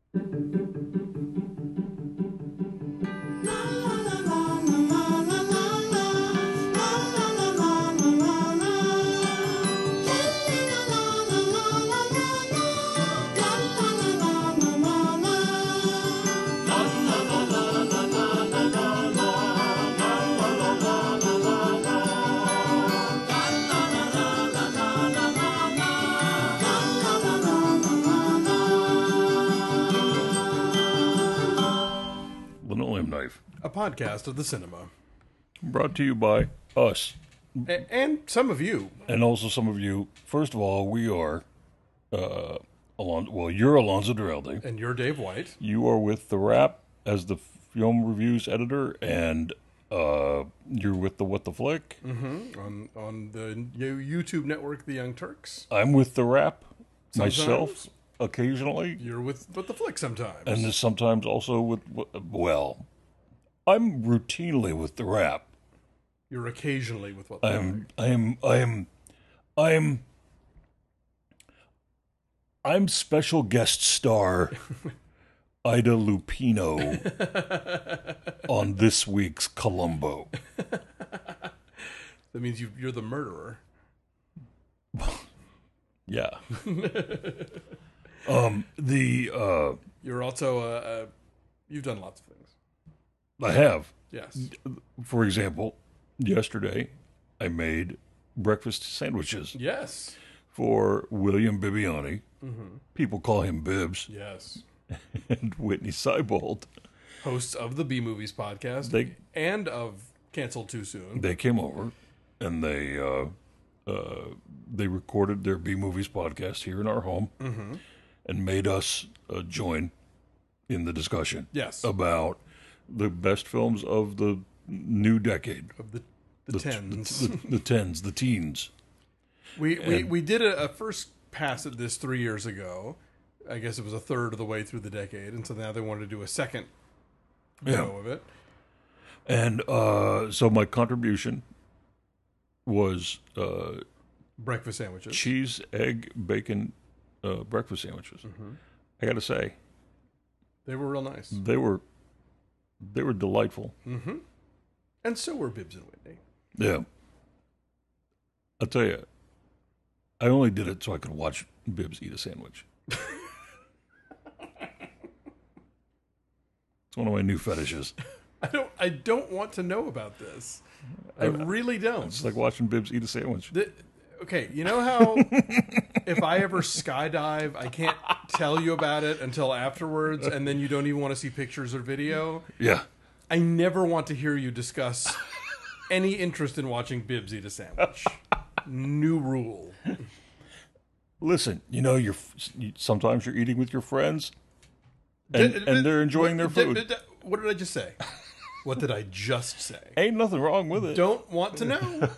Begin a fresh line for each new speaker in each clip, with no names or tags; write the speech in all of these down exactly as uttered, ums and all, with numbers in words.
Linoleum Knife,
A podcast of the cinema.
brought to you by us,
A- and some of you.
and also some of you. First of all, we are, uh, Alon- well, you're Alonzo Duralde.
And you're Dave White.
You are with The Wrap as the film reviews editor, and uh, you're with the What the Flick.
Mm-hmm. On on the YouTube network, The Young Turks.
I'm with The Wrap
Sometimes.
myself, occasionally,
You're with What the Flick sometimes.
and then sometimes also with, well, I'm routinely with The Wrap.
You're occasionally with What the
I'm,
Flick.
I'm, I'm, I'm, I'm special guest star Ida Lupino on this week's Columbo.
That means you, you're the murderer.
Yeah. um, the, uh,
You're also, uh, uh, you've done lots of things.
I have,
Yes.
for example, yesterday I made breakfast sandwiches
Yes.
for William Bibbiani.
Mm-hmm.
People call him Bibbs.
Yes.
And Whitney Seibold.
Hosts of the B Movies podcast
They-
and of Canceled Too Soon.
They came over and they uh, uh, they recorded their B Movies podcast here in our home
Mm-hmm.
and made us uh, join in the discussion
Yes.
about the best films of the new decade.
Of the, the, tens.
The, the, the tens, the teens.
We we,
And-
we did a, a first pass at this three years ago. I guess it was a third of the way through the decade, and so now they wanted to do a second
Yeah.
go of it.
And uh, so my contribution was uh,
Breakfast sandwiches.
cheese, egg, bacon uh, breakfast sandwiches.
Mm-hmm.
I got to say,
They were real nice.
they were they were delightful.
Mm-hmm. And so were Bibbs and Whitney.
Yeah. I'll tell you, I only did it so I could watch Bibbs eat a sandwich. It's one of my new fetishes.
I don't I don't want to know about this. I really don't.
It's like watching Bibbs eat a sandwich.
The- okay, you know how if I ever skydive, I can't tell you about it until afterwards, and then you don't even want to see pictures or video?
Yeah.
I never want to hear you discuss any interest in watching Bibbs eat a sandwich. New rule.
Listen, you know, you're you, sometimes you're eating with your friends, and,
D- d-
and they're enjoying their
d- d-
food.
d- What did I just say? What did I just say?
Ain't nothing wrong with it.
Don't want to know.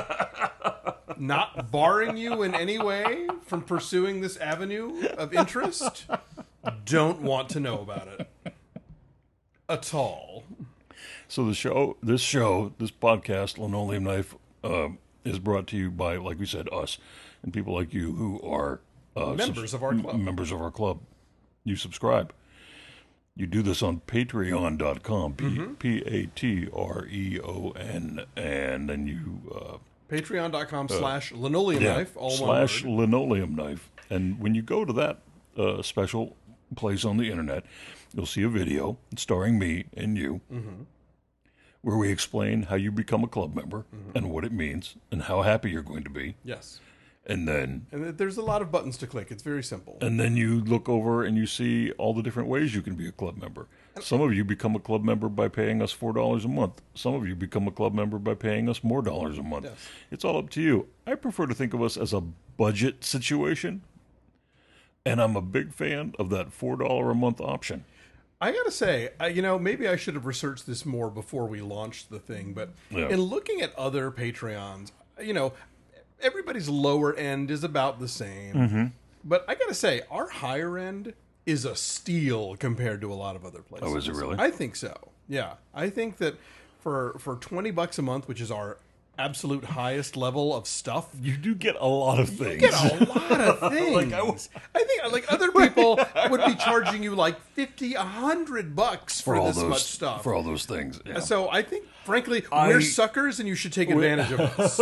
Not barring you in any way from pursuing this avenue of interest. Don't want to know about it at all.
So the show, this show, this podcast, Linoleum Knife, um, is brought to you by, like we said, us and people like you who are uh,
Members of our club.
m- Members of our club. You subscribe. You do this on patreon dot com,
Mm-hmm.
P A T R E O N, and then you uh,
Patreon.com slash linoleum knife, all
slash
one word.
linoleum knife. And when you go to that uh, special place on the internet, you'll see a video starring me and you,
Mm-hmm.
where we explain how you become a club member
Mm-hmm.
and what it means and how happy you're going to be.
Yes.
And then
And there's a lot of buttons to click. It's very simple.
and then you look over and you see all the different ways you can be a club member. Some of you become a club member by paying us four dollars a month. Some of you become a club member by paying us more dollars a month.
Yes.
It's all up to you. I prefer to think of us as a budget situation, and I'm a big fan of that four dollars a month option.
I gotta say, I, you know, maybe I should have researched this more before we launched the thing, but
Yeah.
in looking at other Patreons, you know, everybody's lower end is about the same.
Mm-hmm.
But I gotta say, our higher end is a steal compared to a lot of other places.
Oh, is it really?
I think so. Yeah, I think that for for twenty bucks a month, which is our absolute highest level of stuff,
You do get a lot of things.
you get a lot of things.
Like, I was-
I think like other people would be charging you like fifty, a hundred bucks for,
for all
this
those
much stuff.
for all those things. Yeah.
So I think, frankly,
I-
we're suckers, and you should take advantage of us.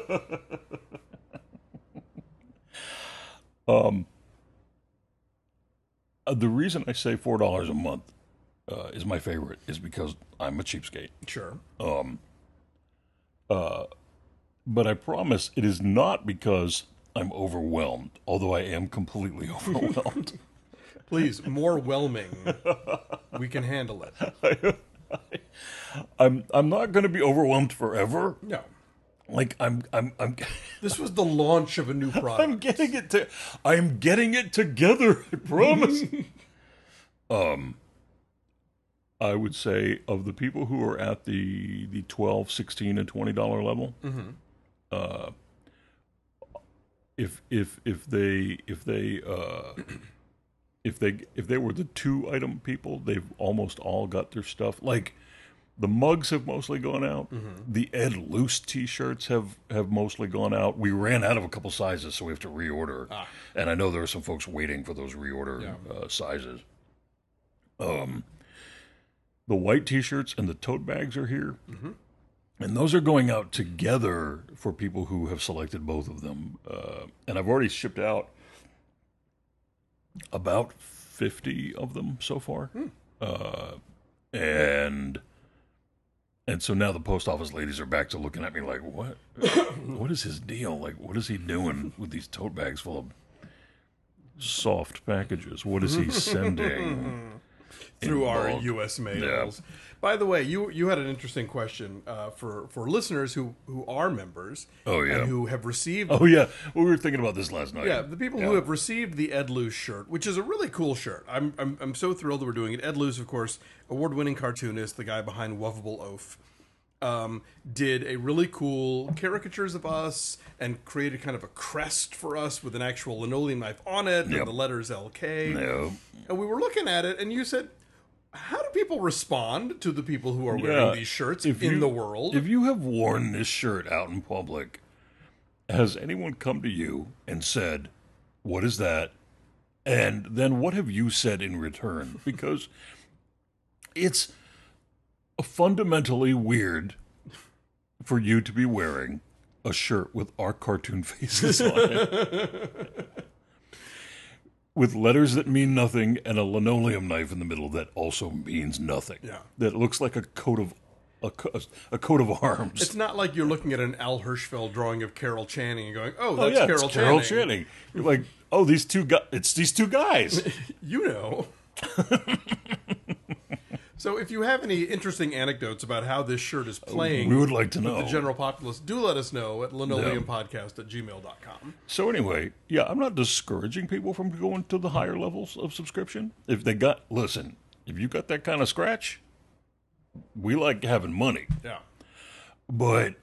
Uh, the reason I say four dollars a month uh, is my favorite is because I'm a cheapskate.
Sure.
But I promise it is not because I'm overwhelmed, although I am completely overwhelmed.
Please, more whelming. We can handle it.
I'm I'm not going to be overwhelmed forever.
No.
Like I'm I'm I'm
This was the launch of a new product.
I'm getting it to I'm getting it together, I promise. um I would say of the people who are at the the twelve, sixteen and twenty dollar level, uh if if if they if they uh if they if they were the two item people, they've almost all got their stuff. Like the mugs have mostly gone out. The Ed Loose T-shirts have, have mostly gone out. We ran out of a couple sizes, so we have to reorder.
Ah.
And I know there are some folks waiting for those reorder
Yeah.
uh, sizes. Um, the white T-shirts and the tote bags are here, and those are going out together for people who have selected both of them. Uh, and I've already shipped out about fifty of them so far. Uh, and and so now the post office ladies are back to looking at me like, what? What is his deal? Like, what is he doing with these tote bags full of soft packages? What is he sending
Through
in
our
bulk?
U S mails. By the way, you you had an interesting question uh, for for listeners who who are members.
Oh, yeah.
And who have received.
Oh yeah, well, we were thinking about this last night.
Yeah, the people
Yeah.
who have received the Ed Loose shirt, which is a really cool shirt. I'm I'm I'm so thrilled that we're doing it. Ed Loose, of course, award-winning cartoonist, the guy behind Wuffable Oaf, um, did a really cool caricatures of us and created kind of a crest for us with an actual linoleum knife on it
Yep.
and the letters L K.
No.
And we were looking at it, and you said, "How do people respond to the people who are wearing
Yeah,
these shirts
if
in
you-
the world?"
If you have worn this shirt out in public, has anyone come to you and said, "What is that?" And then what have you said in return? Because it's fundamentally weird for you to be wearing a shirt with our cartoon faces on it. With letters that mean nothing and a linoleum knife in the middle that also means nothing.
Yeah.
That looks like a coat of a, co- a coat of arms.
It's not like you're looking at an Al Hirschfeld drawing of Carol Channing and going, "Oh,
oh
that's
yeah,
Carol,
it's Carol
Channing."
Channing. You're like, oh, these two guys. It's these two guys.
You know. So if you have any interesting anecdotes about how this shirt is playing
We would like to
with
know.
the general populace, do let us know at linoleumpodcast at gmail dot com.
So anyway, yeah, I'm not discouraging people from going to the higher levels of subscription. If they got, listen, if you got that kind of scratch, we like having money.
Yeah.
But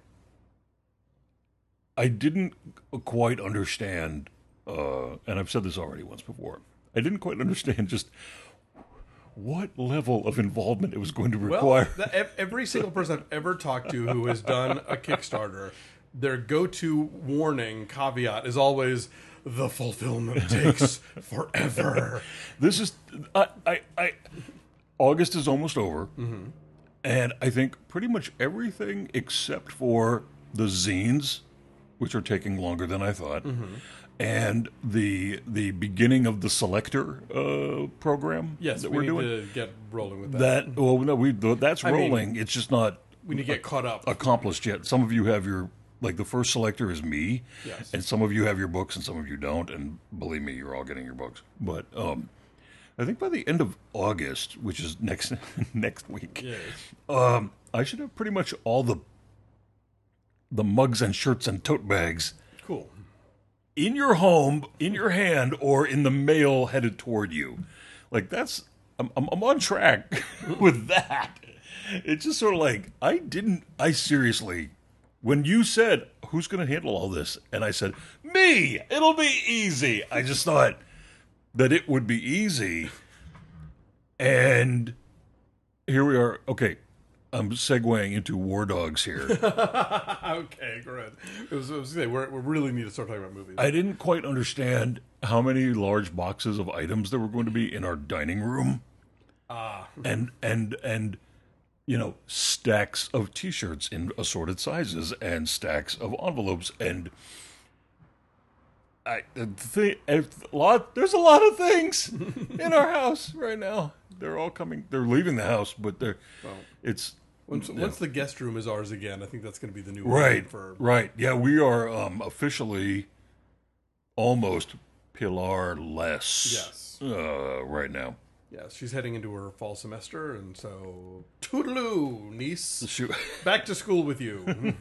I didn't quite understand, uh, and I've said this already once before, I didn't quite understand just what level of involvement it was going to
Well,
require.
the, ev- every single person I've ever talked to who has done a Kickstarter, their go-to warning caveat is always, "The fulfillment takes forever."
This is, I, I, I, August is almost over,
Mm-hmm.
and I think pretty much everything except for the zines, which are taking longer than I thought,
Mm-hmm.
and the the beginning of the selector uh, program
Yes,
that
we
we're
need
doing.
to get rolling with that.
That well, no, we that's
mean-
rolling. it's just not
we need to get caught up.
accomplished yet. Some of you have your like the first selector is me,
Yes.
and some of you have your books, and some of you don't. And believe me, you're all getting your books. But um, I think by the end of August, which is next next week,
Yes.
um, I should have pretty much all the the mugs and shirts and tote bags
Cool.
in your home, in your hand, or in the mail headed toward you. Like that's I'm I'm, I'm on track with that. It's just sort of like I didn't I seriously when you said who's going to handle all this and I said me, it'll be easy. I just thought that it would be easy. And here we are. Okay. I'm segueing into War Dogs here.
Okay, good. It was, I was gonna say, we're, we really need to start talking about movies.
I didn't quite understand how many large boxes of items there were going to be in our dining room.
Ah.
And, and, and, you know, stacks of T-shirts in assorted sizes and stacks of envelopes and I the thing, a lot. There's a lot of things in our house right now. They're all coming. They're leaving the house, but they're.
Well,
it's
once,
yeah.
once the guest room is ours again, I think that's going to be the new
right.
for
Right. Yeah, we are um, officially almost Pilar-less.
Yes.
Uh, right now.
Yes, she's heading into her fall semester, and so toodaloo, niece.
Shoot.
Back to school with you.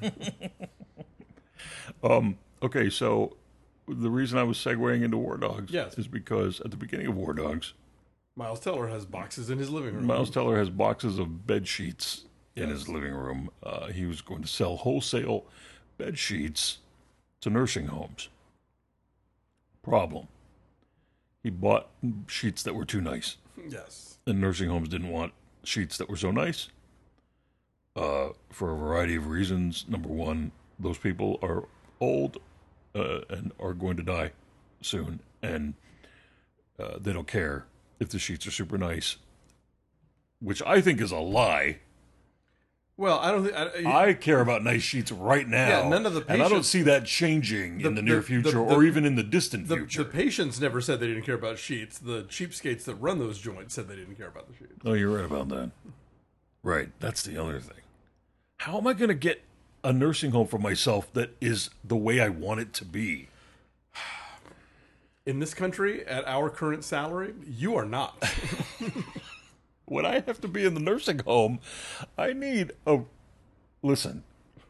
um. Okay, so the reason I was segueing into War Dogs
Yes.
is because at the beginning of War Dogs,
Miles Teller has boxes in his living room.
Miles Teller has boxes of bed sheets in
Yes.
his living room. Uh, he was going to sell wholesale bed sheets to nursing homes. Problem. He bought sheets that were too nice.
Yes.
And nursing homes didn't want sheets that were so nice uh, for a variety of reasons. Number one, those people are old uh, and are going to die soon, and uh, they don't care if the sheets are super nice, which I think is a lie.
Well, I don't think I,
I care about nice sheets right now.
Yeah, none of the
and I don't
patients-
see that changing
The-
in the
the-
near
the-
future
the-
or even in the distant
the,
future.
the patients never said they didn't care about sheets. The cheapskates that run those joints said they didn't care about the sheets.
Oh, you're right about that. Right, that's the other thing. How am I going to get a nursing home for myself that is the way I want it to be?
In this country, at our current salary, you are not.
When I have to be in the nursing home, I need a... Listen.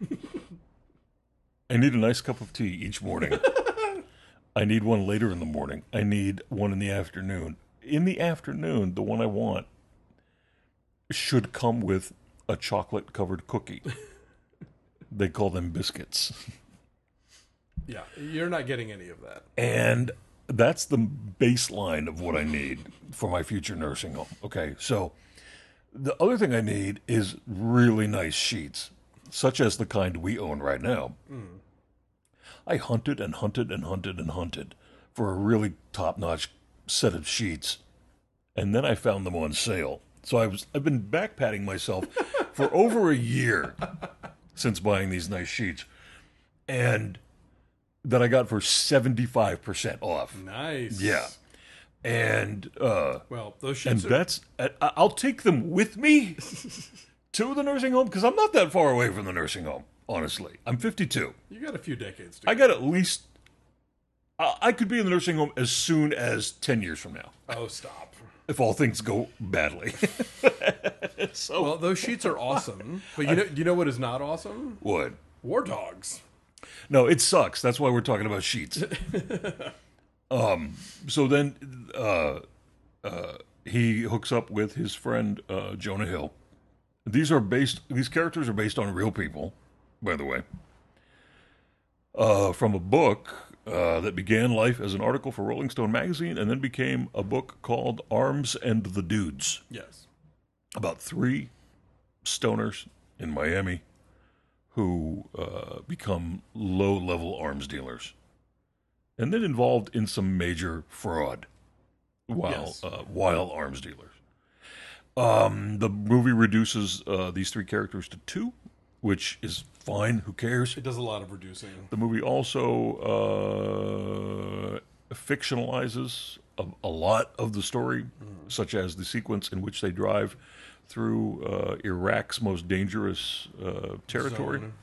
I need a nice cup of tea each morning. I need one later in the morning. I need one in the afternoon. In the afternoon, the one I want should come with a chocolate-covered cookie. They call them biscuits.
Yeah, you're not getting any of that.
And that's the baseline of what I need for my future nursing home. Okay, so the other thing I need is really nice sheets, such as the kind we own right now. Mm. I hunted and hunted and hunted and hunted for a really top-notch set of sheets, and then I found them on sale. So I was, I've been backpatting myself for over a year since buying these nice sheets, and that I got for seventy-five percent off.
Nice.
Yeah. And, uh,
well, those
and
sheets are...
that's, I- I'll take them with me to the nursing home because I'm not that far away from the nursing home, honestly. I'm fifty-two.
You got a few decades to
I
go.
got at least, I I could be in the nursing home as soon as ten years from now,
Oh, stop.
if all things go badly. So,
Well, those sheets are awesome, but you know, you know what is not awesome?
what?
War Dogs.
No, it sucks. That's why we're talking about sheets. um. So then, uh, uh, he hooks up with his friend uh, Jonah Hill. These are based. These characters are based on real people, by the way. Uh, from a book uh, that began life as an article for Rolling Stone magazine, and then became a book called Arms and the Dudes,
Yes.
about three stoners in Miami who uh, become low-level arms dealers, and then involved in some major fraud while
Yes.
uh, while arms dealers. Um, the movie reduces uh, these three characters to two, which is fine. Who cares?
It does a lot of reducing.
The movie also uh, fictionalizes a, a lot of the story, mm. such as the sequence in which they drive through uh, Iraq's most dangerous uh, territory.
Zone.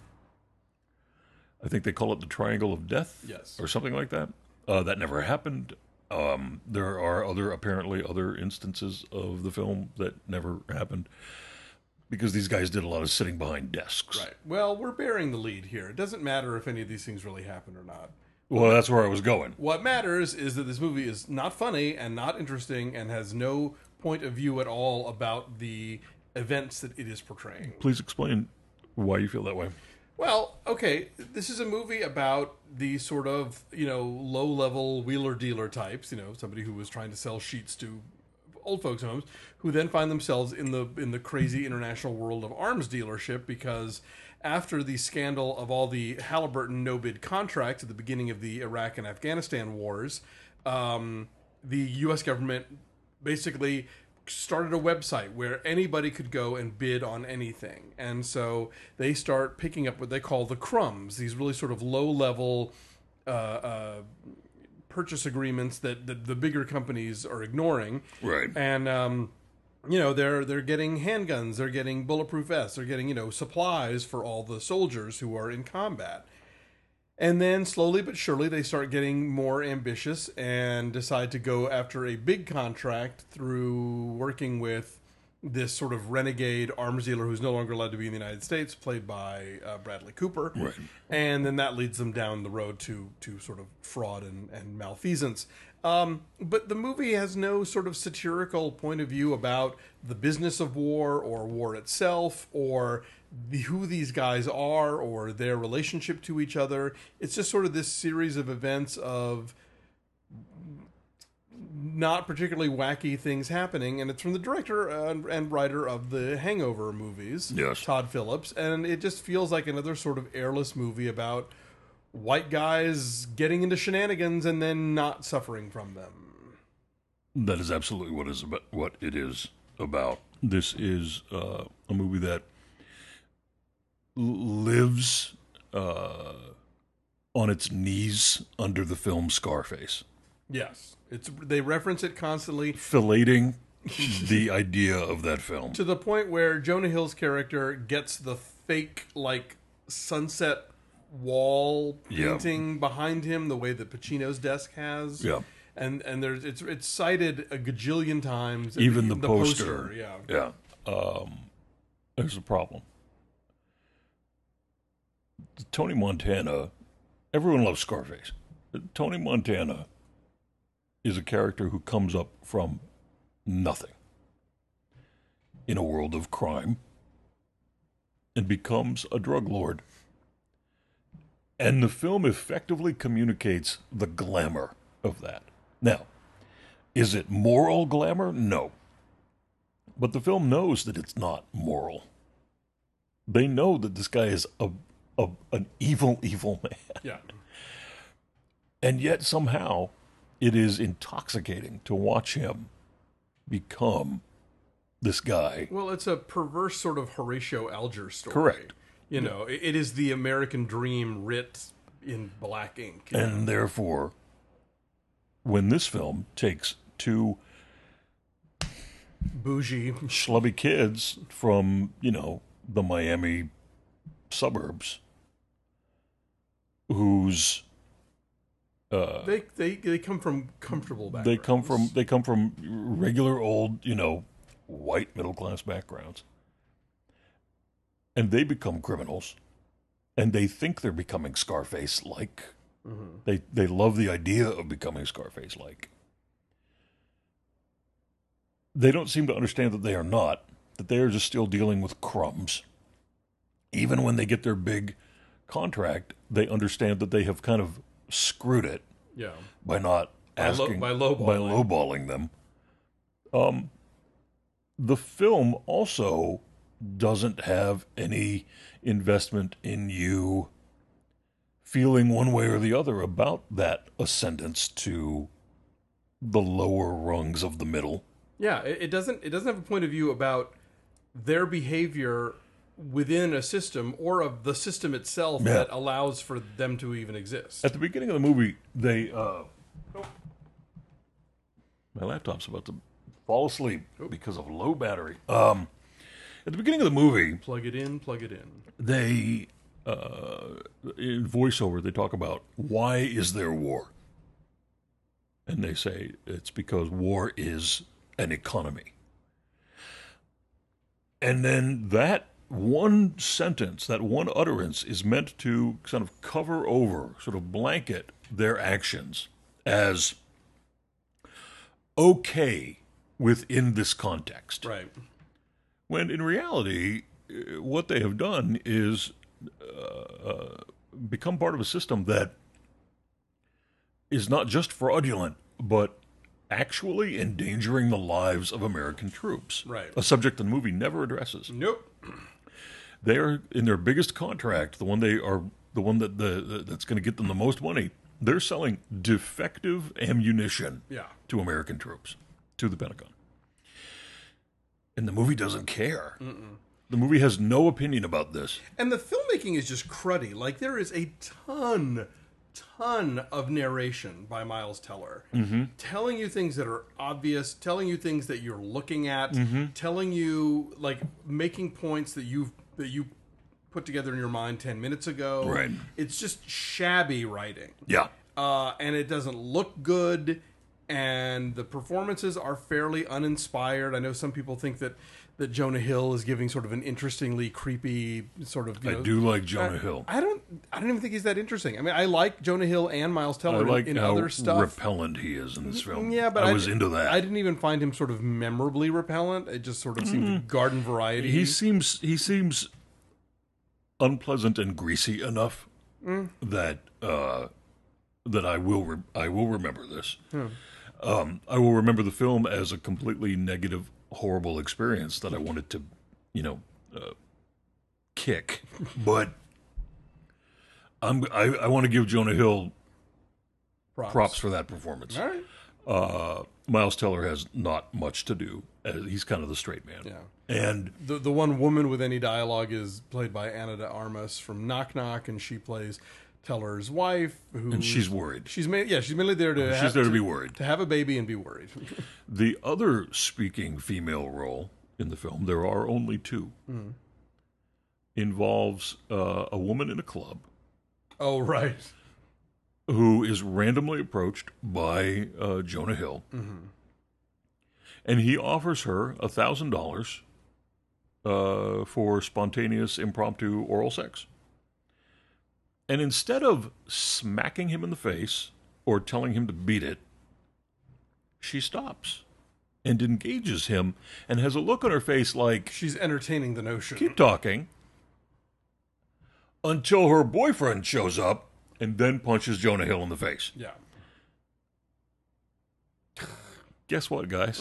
I think they call it the Triangle of Death,
Yes.
or something like that. Uh, that never happened. Um, there are other, apparently, other instances of the film that never happened because these guys did a lot of sitting behind desks.
Right. Well, we're bearing the lead here. It doesn't matter if any of these things really happen or not.
Well, that's where I was going.
What matters is that this movie is not funny and not interesting and has no point of view at all about the events that it is portraying.
Please explain why you feel that way.
Well, okay, this is a movie about the sort of, you know, low-level wheeler-dealer types, you know, somebody who was trying to sell sheets to old folks' homes, who then find themselves in the in the crazy international world of arms dealership because after the scandal of all the Halliburton no-bid contracts at the beginning of the Iraq and Afghanistan wars, um, the U S government basically started a website where anybody could go and bid on anything. And so they start picking up what they call the crumbs, these really sort of low-level uh, uh, purchase agreements that the, the bigger companies are ignoring.
Right.
And, um, you know, they're they're getting handguns, they're getting bulletproof vests, they're getting, you know, supplies for all the soldiers who are in combat. And then slowly but surely they start getting more ambitious and decide to go after a big contract through working with this sort of renegade arms dealer who's no longer allowed to be in the United States, played by uh, Bradley Cooper.
Right.
And then that leads them down the road to to sort of fraud and, and malfeasance. Um, but the movie has no sort of satirical point of view about the business of war or war itself or the, who these guys are or their relationship to each other. It's just sort of this series of events of not particularly wacky things happening, and it's from the director and, and writer of the Hangover movies,
Yes.
Todd Phillips, and it just feels like another sort of airless movie about white guys getting into shenanigans and then not suffering from them.
That is absolutely what is about, what it is about. This is uh, a movie that lives uh, on its knees under the film Scarface,
Yes, it's they reference it constantly
filleting the idea of that film.
to the point where Jonah Hill's character gets the fake like sunset wall
Yeah.
painting behind him, the way that Pacino's desk has.
Yeah.
And and there's it's it's cited a gajillion times.
Even the,
the
poster.
yeah.
Yeah. Um, there's a problem. Tony Montana, everyone loves Scarface. Tony Montana is a character who comes up from nothing in a world of crime and becomes a drug lord. And the film effectively communicates the glamour of that. Now, is it moral glamour? No. But the film knows that it's not moral. They know that this guy is a, a an evil, evil man.
Yeah.
And yet somehow it is intoxicating to watch him become this guy.
Well, it's a perverse sort of Horatio Alger story.
Correct.
You know, it, it is the American dream writ in black ink.
And therefore, when this film takes two
Bougie.
schlubby kids from, you know, the Miami suburbs whose uh,
They, they they come from comfortable backgrounds.
they come from they come from regular old, you know, white middle class backgrounds. And they become criminals. And they think they're becoming Scarface like.
Mm-hmm.
They they love the idea of becoming Scarface like. They don't seem to understand that they are not, that they are just still dealing with crumbs. Even when they get their big contract, they understand that they have kind of screwed it
Yeah.
by not
By low-
asking,
by lowballing.
by lowballing them. Um, the film also doesn't have any investment in you feeling one way or the other about that ascendance to the lower rungs of the middle.
Yeah, it, it doesn't it doesn't have a point of view about their behavior within a system or of the system itself
Yeah.
that allows for them to even exist.
At the beginning of the movie, they uh, my laptop's about to fall asleep because of low battery. Um, at the beginning of the movie,
Plug it in, plug it in.
they uh, in voiceover they talk about why is there war, and they say it's because war is an economy. And then that one sentence, that one utterance, is meant to sort of cover over, sort of blanket their actions as okay within this context.
Right.
When in reality, uh, what they have done is uh, uh, become part of a system that is not just fraudulent, but actually endangering the lives of American troops.
Right.
A subject the movie never addresses.
Nope.
They are in their biggest contract, the one they are, the one that the, the that's going to get them the most money. They're selling defective ammunition
Yeah.
to American troops, to the Pentagon. And the movie doesn't care. Mm-mm. The movie has no opinion about this.
And the filmmaking is just cruddy. Like, there is a ton, ton of narration by Miles Teller. Mm-hmm. Telling you things that are obvious, telling you things that you're looking at, mm-hmm. telling you, like, making points that you've that you put together in your mind ten minutes ago.
Right.
It's just shabby writing.
Yeah.
Uh, and it doesn't look good, and the performances are fairly uninspired. I know some people think that, that Jonah Hill is giving sort of an interestingly creepy sort of. You
I
know,
do like Jonah
uh,
Hill.
I don't. I don't even think he's that interesting. I mean, I like Jonah Hill and Miles
I
Teller
like
in, in
how
other stuff.
repellent he is in this film.
Yeah, but
I
I
was
d-
into that.
I didn't even find him sort of memorably repellent. It just sort of seemed
Mm-hmm.
garden variety.
He seems he seems unpleasant and greasy enough
Mm.
that uh, that I will re- I will remember this.
Hmm.
Um, I will remember the film as a completely negative, horrible experience that I wanted to, you know, uh, kick. But I'm I, I want to give Jonah Hill
props.
props for that performance.
All right.
Uh, Miles Teller has not much to do. Uh, he's kind of the straight man.
Yeah.
And
The the one woman with any dialogue is played by Anna de Armas from Knock Knock, and she plays Teller's wife. Who
and she's worried.
she's ma- yeah she's mainly there to
She's
have,
there to be worried.
to have a baby and be worried.
The other speaking female role in the film, there are only two,
Mm.
involves uh, a woman in a club
Oh right.
who is randomly approached by uh, Jonah Hill,
Mm-hmm.
and he offers her a thousand dollars uh, for spontaneous, impromptu oral sex. And instead of smacking him in the face or telling him to beat it, she stops and engages him and has a look on her face like,
She's entertaining the notion.
keep talking, until her boyfriend shows up and then punches Jonah Hill in the face.
Yeah.
Guess what, guys?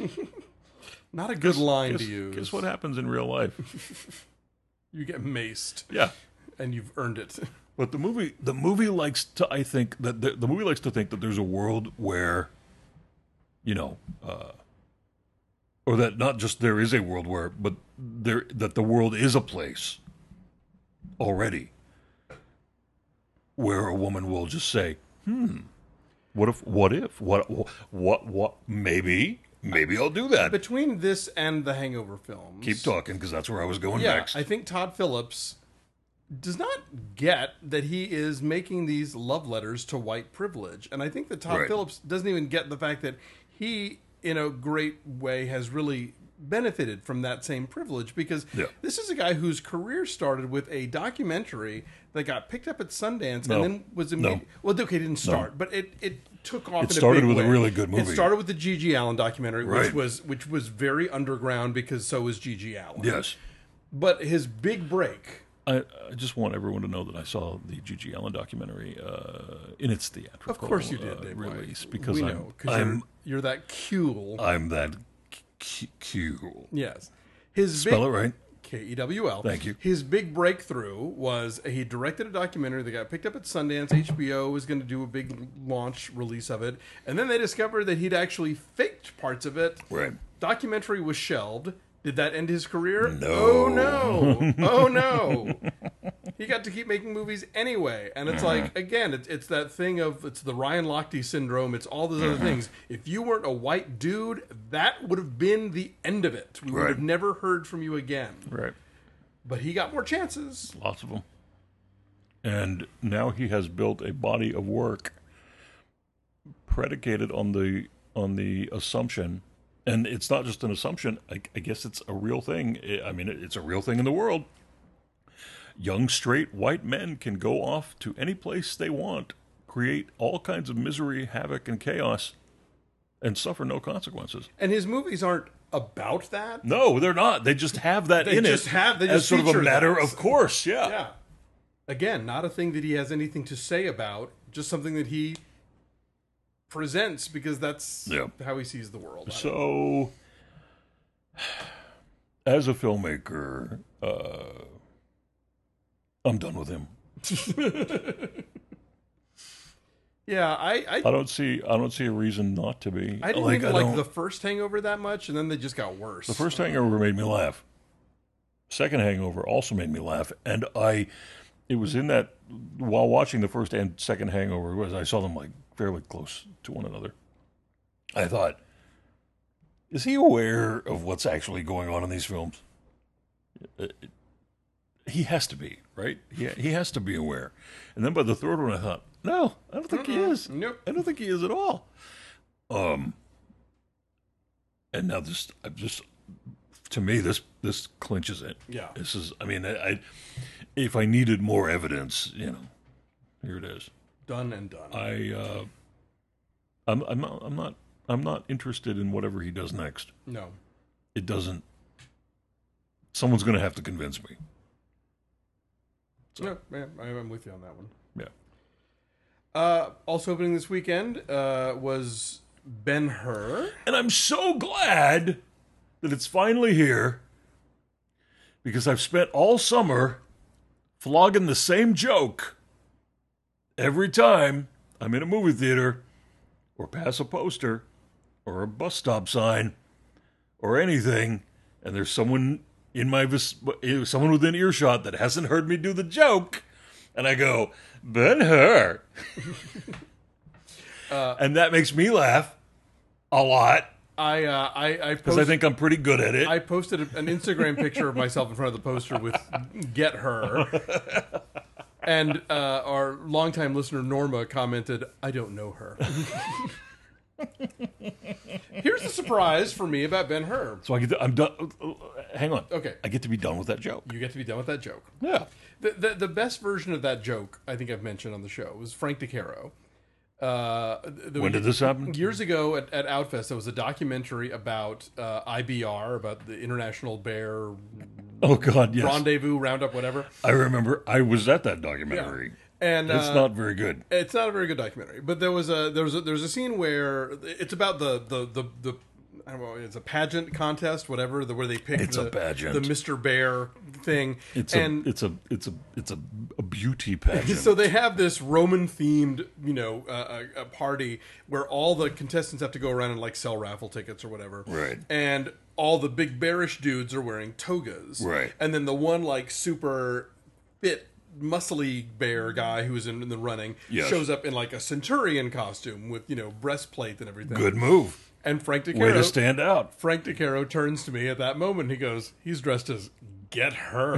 Not a good line
guess,
to use.
Guess what happens in real life?
You get maced,
Yeah.
and you've earned it.
But the movie, the movie likes to, I think that the, the movie likes to think that there's a world where, you know, uh, or that not just there is a world where, but there that the world is a place already where a woman will just say, "Hmm, what if? What if? What? What? What? Maybe, maybe I'll do that."
Between this and the Hangover films,
Keep talking, because that's where I was going
yeah,
next.
I think Todd Phillips does not get that he is making these love letters to white privilege. And I think that Todd
Right.
Phillips doesn't even get the fact that he, in a great way, has really benefited from that same privilege, because
Yeah.
this is a guy whose career started with a documentary that got picked up at Sundance
No.
and then was
No.
immediately well, okay, it didn't start, but it, it took off.
It
in
started
a big
with a
way.
really good movie.
It started with the G G Allen documentary, which
Right.
was which was very underground because so was G G Allen.
Yes.
But his big break.
I, I just want everyone to know that I saw the G G Allen documentary uh, in its theatrical
Of course you did,
uh,
Dave
release
White.
because
we
I'm,
know, 'cause
I'm,
you're, you're that cool.
I'm that c- cool.
Yes. His
Spell
big,
it right.
K E W L.
Thank you.
His big breakthrough was he directed a documentary that got picked up at Sundance. H B O was going to do a big launch release of it. And then they discovered that he'd actually faked parts of it.
Right.
Documentary was shelved. Did that end his career?
No.
Oh, no. Oh, no. He got to keep making movies anyway. And it's like, again, it's, it's that thing of, it's the Ryan Lochte syndrome. It's all those other things. If you weren't a white dude, that would have been the end of it. We would
Right.
have never heard from you again.
Right.
But he got more chances.
Lots of them. And now he has built a body of work predicated on the on the assumption, and it's not just an assumption. I, I guess it's a real thing. I I mean, it's a real thing in the world. Young straight white men can go off to any place they want, create all kinds of misery, havoc, and chaos, and suffer no consequences.
And his movies aren't about that.
No, they're not. They just have that
They
in
just
it
have- they
as
just
sort of a
feature
matter
that.
of course. Yeah.
Yeah. Again, not a thing that he has anything to say about, just something that he presents because that's
Yeah.
how he sees the world. I don't know.
So, as a filmmaker, uh, I'm done with him.
Yeah, I I,
I don't see. I don't see a reason not to be.
I didn't
like,
even
I
like
don't-
the first Hangover that much, and then they just got worse.
The first Hangover made me laugh. Second Hangover also made me laugh, and I. It was in that while watching the first and second Hangover, was I saw them like fairly close to one another. I thought, is he aware of what's actually going on in these films? Uh, He has to be, right? He he has to be aware. And then by the third one, I thought, no, I don't think he is.
Nope.
I don't think he is at all. Um, and now this, I'm just, to me, this this clinches it.
Yeah.
This is, I mean, I, I if I needed more evidence, you know, here it is.
Done and done.
I, uh, I'm, I'm not, I'm not, I'm not interested in whatever he does next.
no.
It doesn't. Someone's going to have to convince me.
No, yeah, I- I'm with you on that one.
Yeah.
Uh, also opening this weekend uh, was Ben-Hur.
And I'm so glad that it's finally here because I've spent all summer flogging the same joke every time I'm in a movie theater or pass a poster or a bus stop sign or anything, and there's someone in my vis- someone within earshot that hasn't heard me do the joke, and I go, Ben-Hur. uh, and that makes me laugh a lot
I uh, I I,
because
post-
I think I'm pretty good at it.
I posted a- an Instagram picture of myself in front of the poster with "Get Her," and uh, our longtime listener Norma commented, "I don't know her." Here's the surprise for me about Ben-Hur.
so I get to, I'm done. Hang on.
Okay.
I get to be done with that joke.
You get to be done with that joke.
Yeah.
The, the the best version of that joke I think I've mentioned on the show was Frank DeCaro. Uh, the,
When did this happen?
Years ago at, at Outfest, there was a documentary about uh, I B R, about the International Bear
Oh God, yes.
Rendezvous, Roundup, whatever.
I remember. I was at that documentary.
And
It's
uh,
not very good.
It's not a very good documentary, but there was a there was a, there's a scene where it's about the the the, the I don't know, it's a pageant contest, whatever, the, where they pick
It's
the,
a pageant.
the Mister Bear thing.
It's
and
a it's a it's a it's a, a beauty pageant.
so they have this Roman themed, you know, uh, a, a party where all the contestants have to go around and like sell raffle tickets or whatever.
Right.
And all the big bearish dudes are wearing togas.
Right.
And then the one like super fit muscly bear guy who was in, in the running
Yes.
shows up in like a centurion costume with, you know, breastplate and everything.
Good move.
And Frank
Way to
DeCaro
stand out.
Frank DeCaro turns to me at that moment. He goes, he's dressed as Get Her.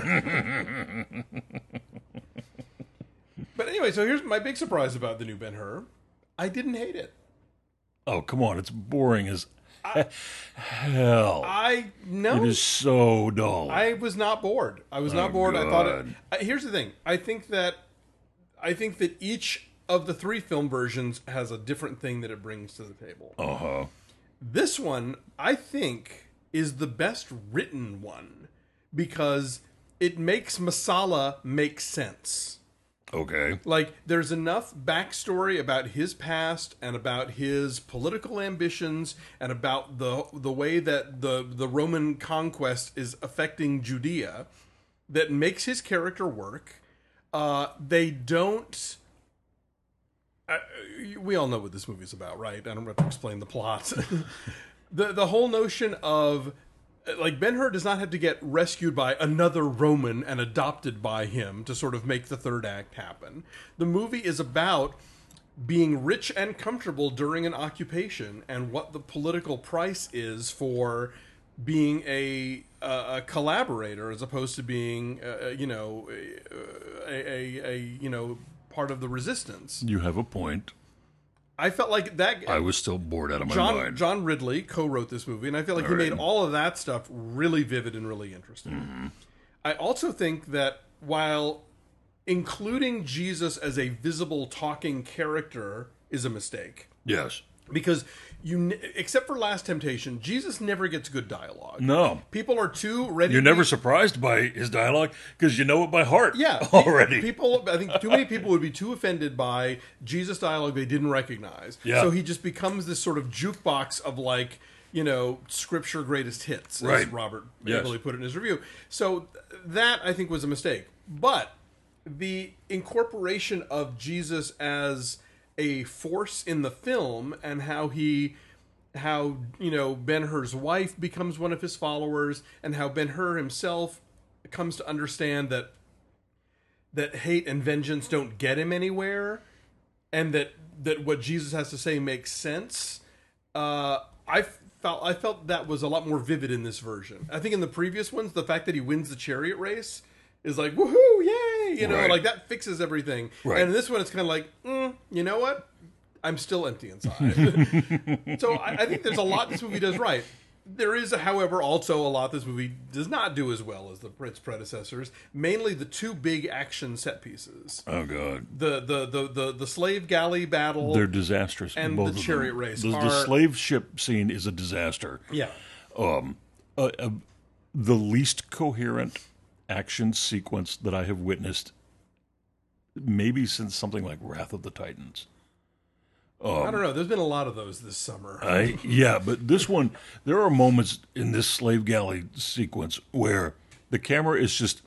But anyway, so here's my big surprise about the new Ben-Hur. I didn't hate it.
Oh come on! It's boring as hell.
I no,
It is so dull.
I was not bored. I was not
Oh,
bored. I thought it.
God.
I, here's the thing. I think that I think that each of the three film versions has a different thing that it brings to the table.
uh huh.
This one, I think, is the best written one because it makes Masala make sense.
Okay.
Like, there's enough backstory about his past and about his political ambitions and about the the way that the the Roman conquest is affecting Judea that makes his character work. Uh, they don't. Uh, we all know what this movie's about, right? I don't have to explain the plot. the The whole notion of like Ben-Hur does not have to get rescued by another Roman and adopted by him to sort of make the third act happen. The movie is about being rich and comfortable during an occupation and what the political price is for being a a, a collaborator as opposed to being uh, you know a, a, a you know part of the resistance.
You have a point.
I felt like that
I was still bored out of my
John
mind.
John Ridley co-wrote this movie, and I feel like he
All right.
made all of that stuff really vivid and really interesting.
Mm-hmm.
I also think that while including Jesus as a visible talking character is a mistake,
Yes.
because you, ne- except for Last Temptation, Jesus never gets good dialogue.
No.
People are too ready.
You're
to
never
be-
surprised by his dialogue because you know it by heart
Yeah, pe-
already.
People, I think too many people would be too offended by Jesus dialogue they didn't recognize.
Yeah.
So he just becomes this sort of jukebox of like, you know, scripture greatest hits, as
Right.
Robert
Yes.
ably put it in his review. So th- that I think was a mistake. But the incorporation of Jesus as a force in the film and how he how you know Ben-Hur's wife becomes one of his followers and how Ben-Hur himself comes to understand that that hate and vengeance don't get him anywhere and that that what Jesus has to say makes sense. uh I felt I felt that was a lot more vivid in this version. I think in the previous ones the fact that he wins the chariot race is like, woohoo, yay, you know,
Right.
like that fixes everything.
Right.
And in this one, it's kind of like, mm, you know what? I'm still empty inside. So I, I think there's a lot this movie does right. There is, however, also a lot this movie does not do as well as the its predecessors. Mainly the two big action set pieces:
Oh God,
the the the the, the slave galley battle.
they're disastrous.
And
both
the
of
chariot
them.
race
The, the
are-
slave ship scene is a disaster.
yeah,
Uh, uh, the least coherent action sequence that I have witnessed, maybe since something like Wrath of the Titans.
I don't know. There's been a lot of those this summer.
I yeah, but this one, there are moments in this slave galley sequence where the camera is just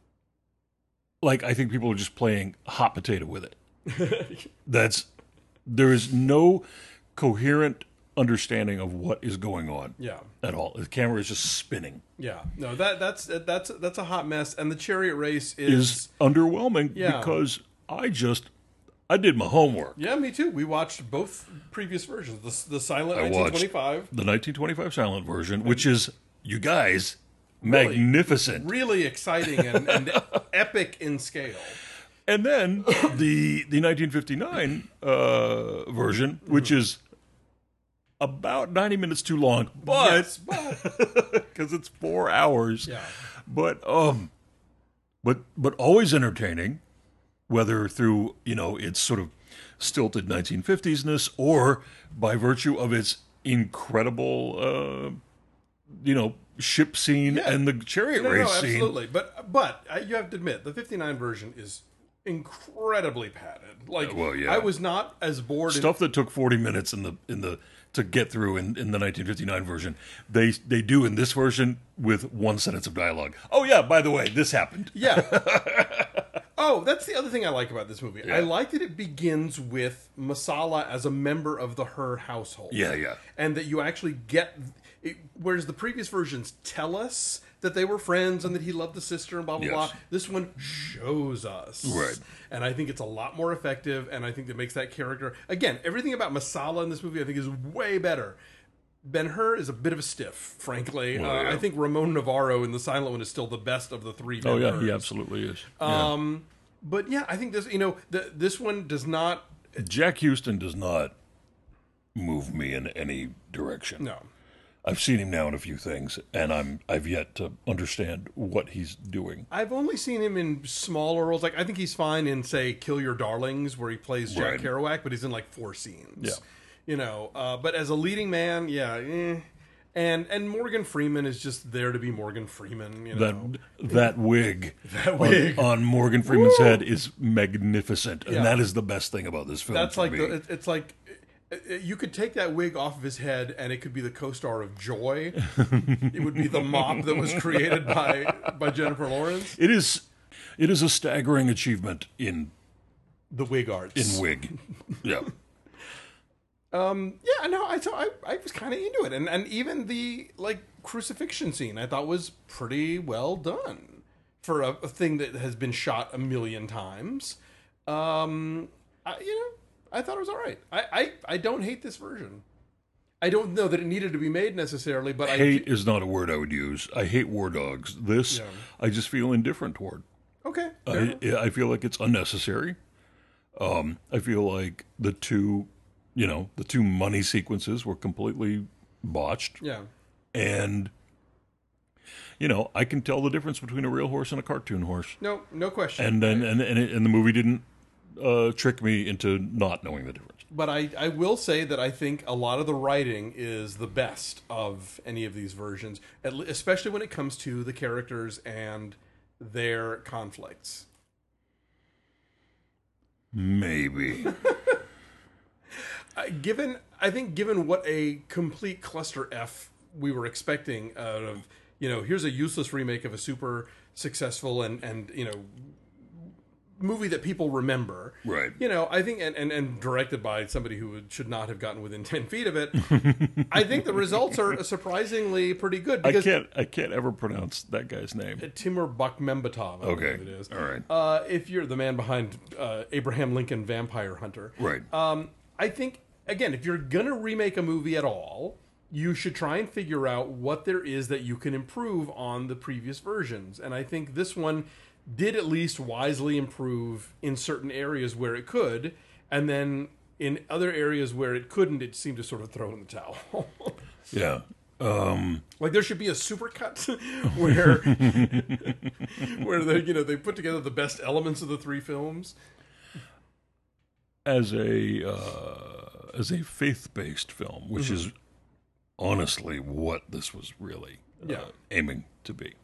like, I think people are just playing hot potato with it. That's there is no coherent understanding of what is going on
yeah.
at all. The camera is just spinning.
Yeah, no, that that's that's that's a hot mess, and the chariot race is,
Is underwhelming
Yeah.
because I just I did my homework.
yeah, me too. We watched both previous versions, the the silent
I
nineteen
watched
twenty-five,
the nineteen twenty-five silent version, which is, you guys, magnificent.
really exciting and, and epic in scale.
And then the the nineteen fifty-nine uh, version, which is about ninety minutes too long, but
Yes, but
because it's four hours,
yeah,
but um, but but always entertaining, whether through, you know, its sort of stilted nineteen fifties-ness or by virtue of its incredible, uh, you know, ship scene
Yeah.
and the chariot
no, no,
race
no,
scene.
absolutely. But but uh, you have to admit the fifty-nine version is incredibly padded. Like,
Well, yeah.
I was not as bored.
Stuff that took forty minutes in the in the to get through in, in the nineteen fifty-nine version, they they do in this version with one sentence of dialogue. Oh yeah, by the way, this happened.
In, yeah. Oh, that's the other thing I like about this movie. I like that it begins with Masala as a member of the Hur household.
Yeah, yeah.
And that you actually get. It, whereas the previous versions tell us that they were friends and that he loved the sister and blah blah
Yes.
blah. This one shows us,
Right.
And I think it's a lot more effective, and I think that makes that character again. Everything about Masala in this movie, I think, is way better. Ben-Hur is a bit of a stiff, frankly.
Well,
uh,
yeah.
I think Ramon Navarro in the silent one is still the best of the three.
Oh yeah,
Ben-Hurs.
he absolutely is. Yeah.
Um, but yeah, I think this. You know, the, this one does not.
Jack Houston does not move me in any direction.
No.
I've seen him now in a few things, and I'm I've yet to understand what he's doing.
I've only seen him in smaller roles. Like I think he's fine in, say, Kill Your Darlings, where he plays Jack
Right.
Kerouac, but he's in like four scenes.
Yeah.
You know, uh, but as a leading man, yeah, eh. And and Morgan Freeman is just there to be Morgan Freeman. You know,
That that wig,
That wig.
on, on Morgan Freeman's head is magnificent, and
Yeah.
that is the best thing about this film.
that's
for
like
me.
the, it, it's like. uh, You could take that wig off of his head, and it could be the co-star of Joy. It would be the mop that was created by by Jennifer Lawrence.
It is, it is a staggering achievement in
The wig arts.
in wig. Yeah,
Um, yeah, no, I so I, I was kind of into it, and and even the like crucifixion scene I thought was pretty well done for a, a thing that has been shot a million times. Um, I, you know, I thought it was all right. I, I I don't hate this version. I don't know that it needed to be made necessarily, but I
hate is not a word I would use. I hate war dogs. This
Yeah.
I just feel indifferent toward.
okay. fair
I, I feel like it's unnecessary. Um, I feel like the two, you know, the two money sequences were completely botched.
yeah.
And, you know, I can tell the difference between a real horse and a cartoon horse.
No, no question.
And then and and, it, and the movie didn't uh, trick me into not knowing the difference.
but I, I will say that I think a lot of the writing is the best of any of these versions, at le- especially when it comes to the characters and their conflicts.
Maybe.
Uh, given, I think, given what a complete cluster F we were expecting out of, you know, here's a useless remake of a super successful and and you know movie that people remember.
Right.
You know, I think, and, and, and directed by somebody who should not have gotten within ten feet of it. I think the results are surprisingly pretty good.
I
Because
can't. I can't ever pronounce that guy's name.
Timur Bakmembetov, I
Okay.
believe it is.
All right.
Uh, if you're the man behind uh, Abraham Lincoln Vampire Hunter.
Right.
Um, I think, again, if you're going to remake a movie at all, you should try and figure out what there is that you can improve on the previous versions. And I think this one did at least wisely improve in certain areas where it could, and then in other areas where it couldn't, it seemed to sort of throw in the towel.
Yeah. Um,
Like there should be a supercut where where they you know they put together the best elements of the three films.
as a uh, as a faith-based film, which
Mm-hmm.
is honestly what this was really uh,
Yeah.
aiming to be.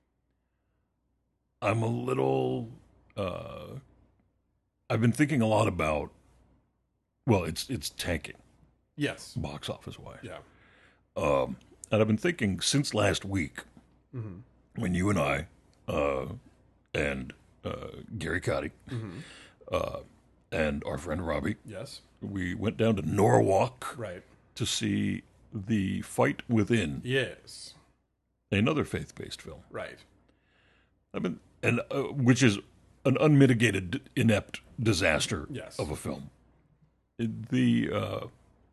I'm a little. Uh, I've been thinking a lot about. Well, it's it's tanking
Yes.
box office wise,
Yeah.
um, and I've been thinking since last week
Mm-hmm.
when you and I uh, and uh, Gary Cotty
Mm-hmm.
uh, and our friend Robbie,
Yes.
we went down to Norwalk
Right.
to see The Fight Within,
Yes.
another faith-based film.
Right.
I mean, and uh, which is an unmitigated, inept disaster
Yes.
of a film. It- The uh,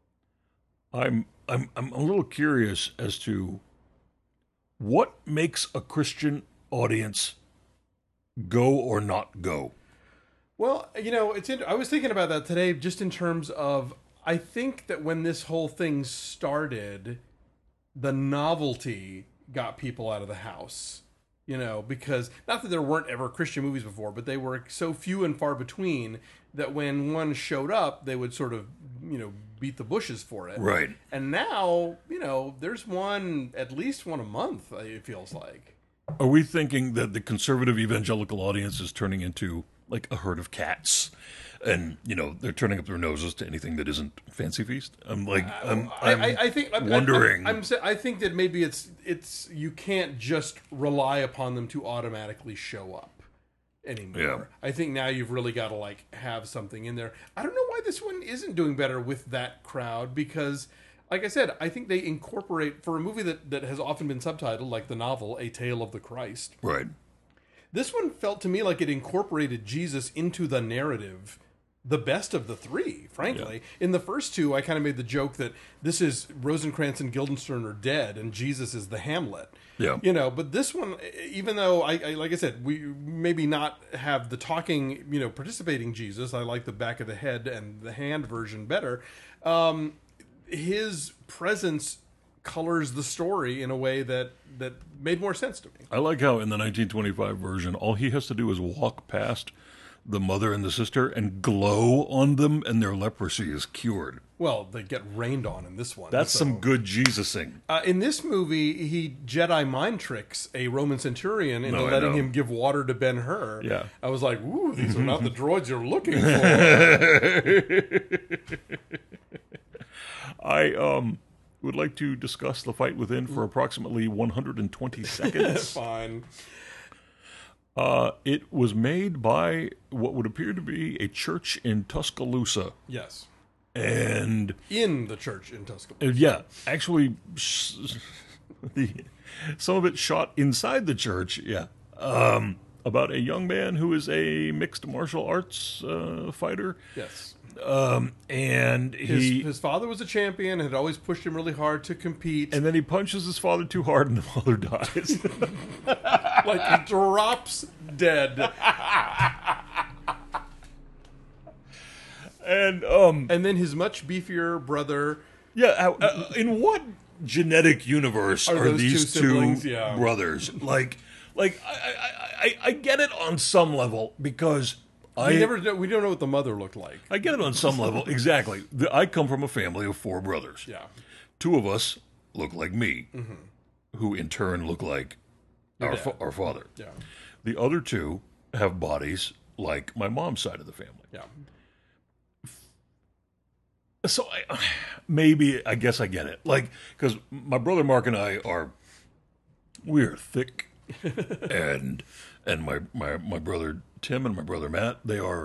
I'm I'm I'm a little curious as to what makes a Christian audience go or not go.
Well, you know, it's. In, I was thinking about that today, just in terms of. I think that when this whole thing started, the novelty got people out of the house. You know, because not that there weren't ever Christian movies before, but they were so few and far between that when one showed up, they would sort of, you know, beat the bushes for it.
Right.
And now, you know, there's one, at least one a month, it feels like.
Are we thinking that the conservative evangelical audience is turning into like a herd of cats, and you know they're turning up their noses to anything that isn't Fancy Feast? I'm like, I'm,
I,
I'm
I, I think I'm
wondering.
I'm, I'm, sa- I think that maybe it's it's you can't just rely upon them to automatically show up anymore.
Yeah.
I think now you've really got to like have something in there. I don't know why this one isn't doing better with that crowd because, like I said, I think they incorporate for a movie that that has often been subtitled like the novel A Tale of the Christ.
right.
This one felt to me like it incorporated Jesus into the narrative the best of the three, frankly. In the first two, I kind of made the joke that this is Rosencrantz and Guildenstern are dead and Jesus is the Hamlet.
Yeah.
You know, but this one, even though, I, I like I said, we maybe not have the talking, you know, participating Jesus. I like the back of the head and the hand version better. Um, his presence colors the story in a way that, that made more sense to me.
I like how in the nineteen twenty-five version, all he has to do is walk past the mother and the sister and glow on them, and their leprosy is cured.
Well, they get rained on in this one.
That's
so-
some good Jesusing.
Uh, in this movie, he Jedi mind tricks a Roman centurion into
No, I
letting
know.
him give water to Ben Hur.
Yeah.
I was like, "Ooh, these are not the droids you're looking for."
I um would like to discuss The Fight Within for approximately one hundred twenty seconds.
Fine.
Uh, it was made by what would appear to be a church in Tuscaloosa.
Yes.
And
In the church in Tuscaloosa.
uh, yeah, actually, sh- the some of it shot inside the church. Yeah, um, about a young man who is a mixed martial arts uh, fighter,
Yes.
um, and
His,
he
his father was a champion and had always pushed him really hard to compete.
and then he punches his father too hard, and the father dies.
like, he drops dead.
and um,
And then his much beefier brother.
yeah, how, uh, in what genetic universe
Are
are,
those
these
two
two,
siblings? Yeah.
brothers? Like, like I, I, I, I get it on some level because I
we never know, we don't know what the mother looked like.
I get it on some level. Exactly. The, I come from a family of four brothers.
Yeah.
Two of us look like me, mm-hmm. who in turn look like our fa- our father.
Yeah.
The other two have bodies like my mom's side of the family.
Yeah.
So I, maybe I guess I get it. Like, because my brother Mark and I are we're thick, and and my, my my brother Tim and my brother Matt, they are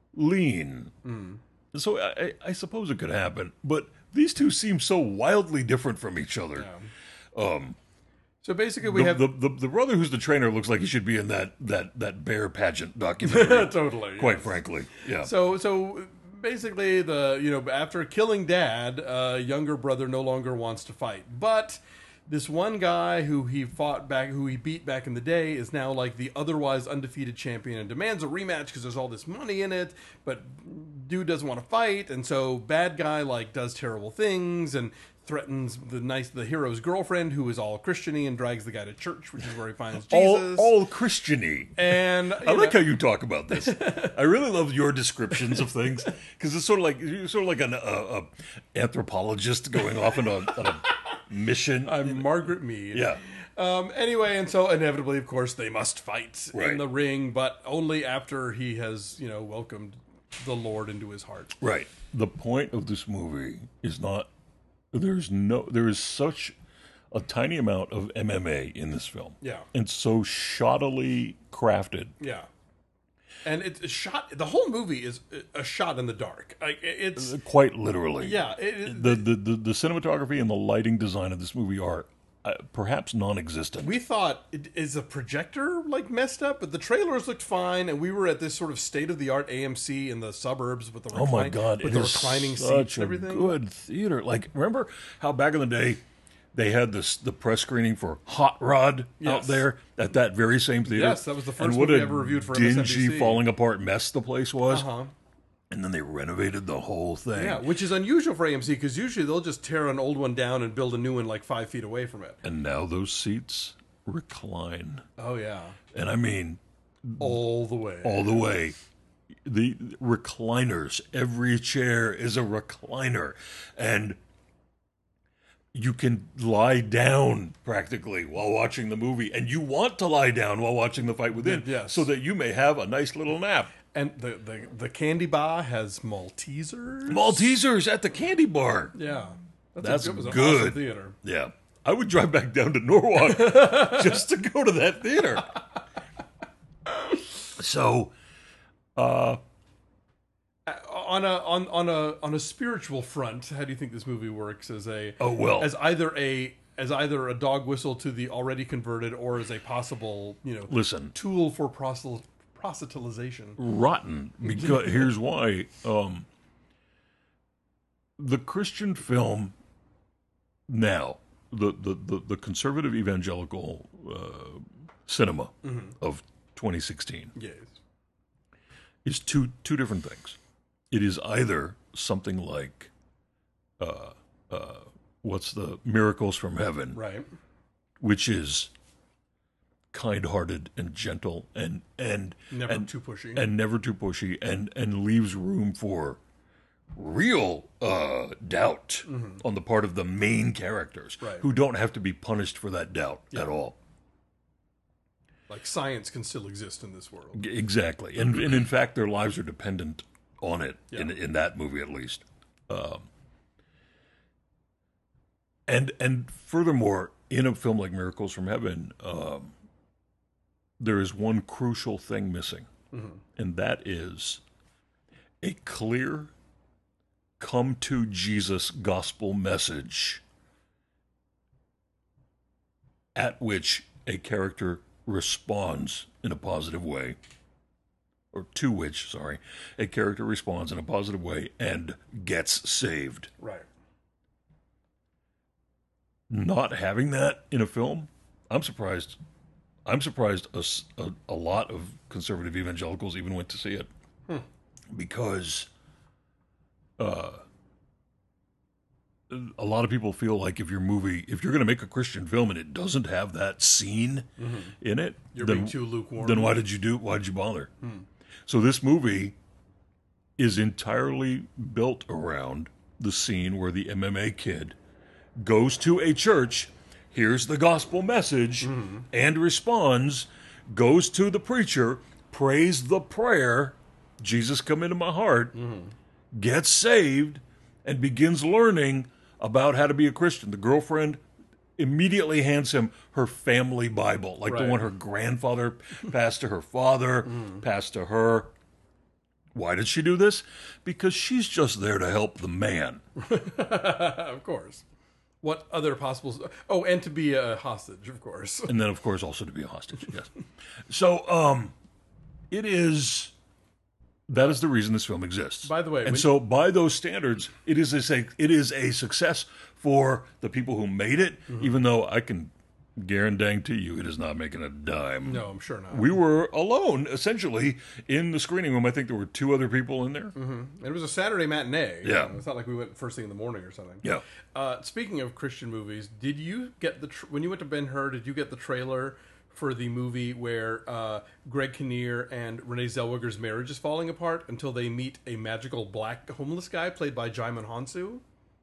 lean. Mm. So I, I suppose it could happen, but these two seem so wildly different from each other.
Yeah.
Um,
so basically, we
the,
have
the, the the brother who's the trainer looks like he should be in that that that bear pageant documentary.
Totally,
quite
yes.
frankly, yeah.
So so. Basically, the you know after killing dad, uh, younger brother no longer wants to fight. But this one guy who he fought back, who he beat back in the day, is now like the otherwise undefeated champion and demands a rematch because there's all this money in it. But dude doesn't want to fight, and so bad guy like does terrible things and threatens the nice the hero's girlfriend, who is all Christiany, and drags the guy to church, which is where he finds Jesus.
All, all Christiany.
And
I like how you talk about this. I really love your descriptions of things because it's sort of like you're sort of like an uh, a anthropologist going off on a, on a mission.
I'm Margaret Mead.
Yeah.
Um, anyway, and so inevitably, of course, they must fight
Right.
in the ring, but only after he has, you know, welcomed the Lord into his heart.
Right. The point of this movie is not. There's no. There is such a tiny amount of M M A in this film.
Yeah.
And so shoddily crafted.
Yeah. And it's a shot. The whole movie is a shot in the dark. Like it's
Quite literally.
yeah. It, it,
The, the the the cinematography and the lighting design of this movie are uh, perhaps non-existent.
we thought, it, is a projector like messed up? But the trailers looked fine, and we were at this sort of state of the art A M C in the suburbs with the
Oh my
recline-
God!
with
It
the
is
reclining
such
seats
a
and everything.
good theater. Like, remember how back in the day they had this the press screening for Hot Rod out
Yes.
there at that very same theater?
Yes, that was the first
and what
movie
a
ever reviewed for
dingy,
M S N B C.
falling apart mess the place was.
Uh huh.
And then they renovated the whole thing.
Yeah, which is unusual for A M C because usually they'll just tear an old one down and build a new one like five feet away from it.
And now those seats recline,
Oh yeah,
and I mean
all the way.
all the way. The recliners, every chair is a recliner, and you can lie down practically while watching the movie, and you want to lie down while watching the fight within,
Yes.
so that you may have a nice little nap.
And the, the the candy bar has Maltesers.
Maltesers at the candy bar.
Yeah, that's,
That's
a, it was an
good.
awesome theater.
Yeah, I would drive back down to Norwalk just to go to that theater. So, uh,
On a on on a on a spiritual front, how do you think this movie works as a
oh well,
as either a as either a dog whistle to the already converted or as a possible you know
listen.
tool for proselyt proselytization?
Rotten, because here's why. Um, the Christian film now, the the, the, the conservative evangelical uh, cinema
Mm-hmm.
of twenty sixteen
Yes.
is two two different things. It is either something like, uh, uh, what's the Miracles from Heaven,
Right.
which is kind-hearted and gentle and and
Never
and,
too pushy.
and never too pushy, and and leaves room for real uh, doubt on the part of the main characters,
Right.
who don't have to be punished for that doubt at all.
Like science can still exist in this world.
G- Exactly, and and in fact, their lives are dependent on it in
Yeah.
in that movie at least. Um, and and furthermore, in a film like Miracles from Heaven, um, there is one crucial thing missing, and that is a clear come to Jesus gospel message at which a character responds in a positive way, or to which, sorry, a character responds in a positive way and gets saved.
Right.
Not having that in a film, I'm surprised. I'm surprised a, s- a- a lot of conservative evangelicals even went to see it, because uh, a lot of people feel like if your movie, if you're going to make a Christian film and it doesn't have that scene in it,
You're
then
being too lukewarm.
then why did you do? Why did you bother? So this movie is entirely built around the scene where the M M A kid goes to a church, hears the gospel message, mm-hmm. and responds, goes to the preacher, prays the prayer, Jesus come into my heart, mm-hmm. gets saved, and begins learning about how to be a Christian. The girlfriend immediately hands him her family Bible, like right. the one her grandfather passed to her father, mm. passed to her. Why did she do this? Because she's just there to help the man.
Of course. What other possible... Oh, and to be a hostage, of course.
And then, of course, also to be a hostage, yes. So, um, it is... That is the reason this film exists.
By the way...
And so, by those standards, it is a, it is a success for the people who made it, mm-hmm. even though I can guarantee you it is not making a dime.
No, I'm sure not.
We were alone, essentially, in the screening room. I think there were two other people in there.
Mm-hmm. It was a Saturday matinee.
Yeah.
You know, it's not like we went first thing in the morning or something.
Yeah.
Uh, speaking of Christian movies, did you get the... Tr- when you went to Ben-Hur, did you get the trailer for the movie where uh, Greg Kinnear and Renee Zellweger's marriage is falling apart until they meet a magical black homeless guy played by Jaimin Hansu?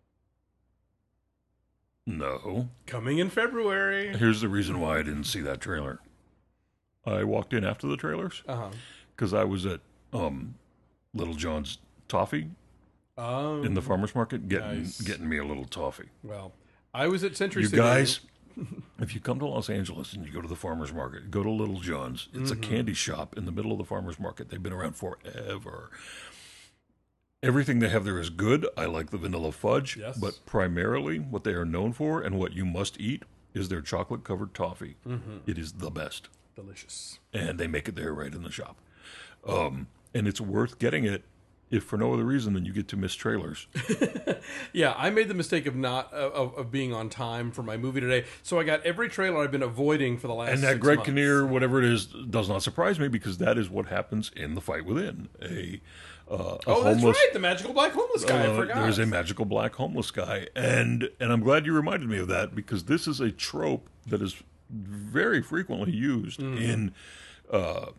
No.
Coming in February.
Here's the reason why I didn't see that trailer. I walked in after the trailers because uh-huh. I was at um, Little John's Toffee um, in the farmer's market getting nice. getting me a little toffee.
Well, I was at Century
you
City.
You guys, if you come to Los Angeles and you go to the farmer's market, go to Little John's. It's mm-hmm. a candy shop in the middle of the farmer's market. They've been around forever. Everything they have there is good. I like the vanilla fudge,
yes.
but primarily what they are known for and what you must eat is their chocolate-covered toffee. Mm-hmm. It is the best.
Delicious.
And they make it there right in the shop. Um, and it's worth getting it if for no other reason than you get to miss trailers.
Yeah, I made the mistake of not of, of being on time for my movie today, so I got every trailer I've been avoiding for the last.
And that
six
Greg
months.
Kinnear, whatever it is, does not surprise me because that is what happens in The Fight Within. A, uh, a
oh,
homeless,
that's right, the magical black homeless guy.
Uh,
I forgot.
There's a magical black homeless guy, and and I'm glad you reminded me of that because this is a trope that is very frequently used mm. in. Uh,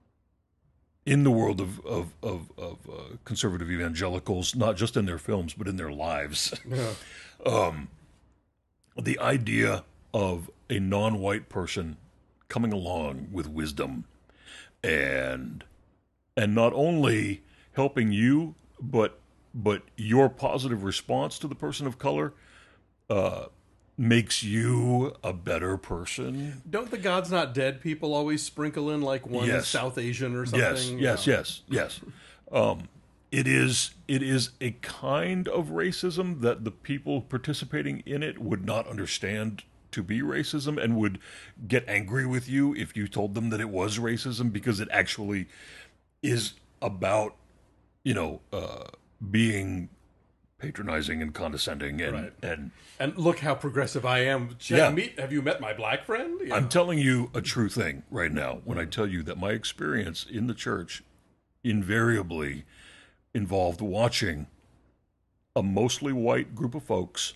in the world of of of, of uh, conservative evangelicals, not just in their films but in their lives, yeah. um, the idea of a non-white person coming along with wisdom and and not only helping you, but but your positive response to the person of color uh, makes you a better person.
Don't the God's Not Dead people always sprinkle in like one
yes.
South Asian or something?
Yes, yes,
yeah.
yes, yes. Um, it is it is a kind of racism that the people participating in it would not understand to be racism and would get angry with you if you told them that it was racism because it actually is about, you know, uh, being patronizing and condescending and
right.
and
and look how progressive I am. Check, yeah. meet, have you met my black friend? Yeah.
I'm telling you a true thing right now when I tell you that my experience in the church invariably involved watching a mostly white group of folks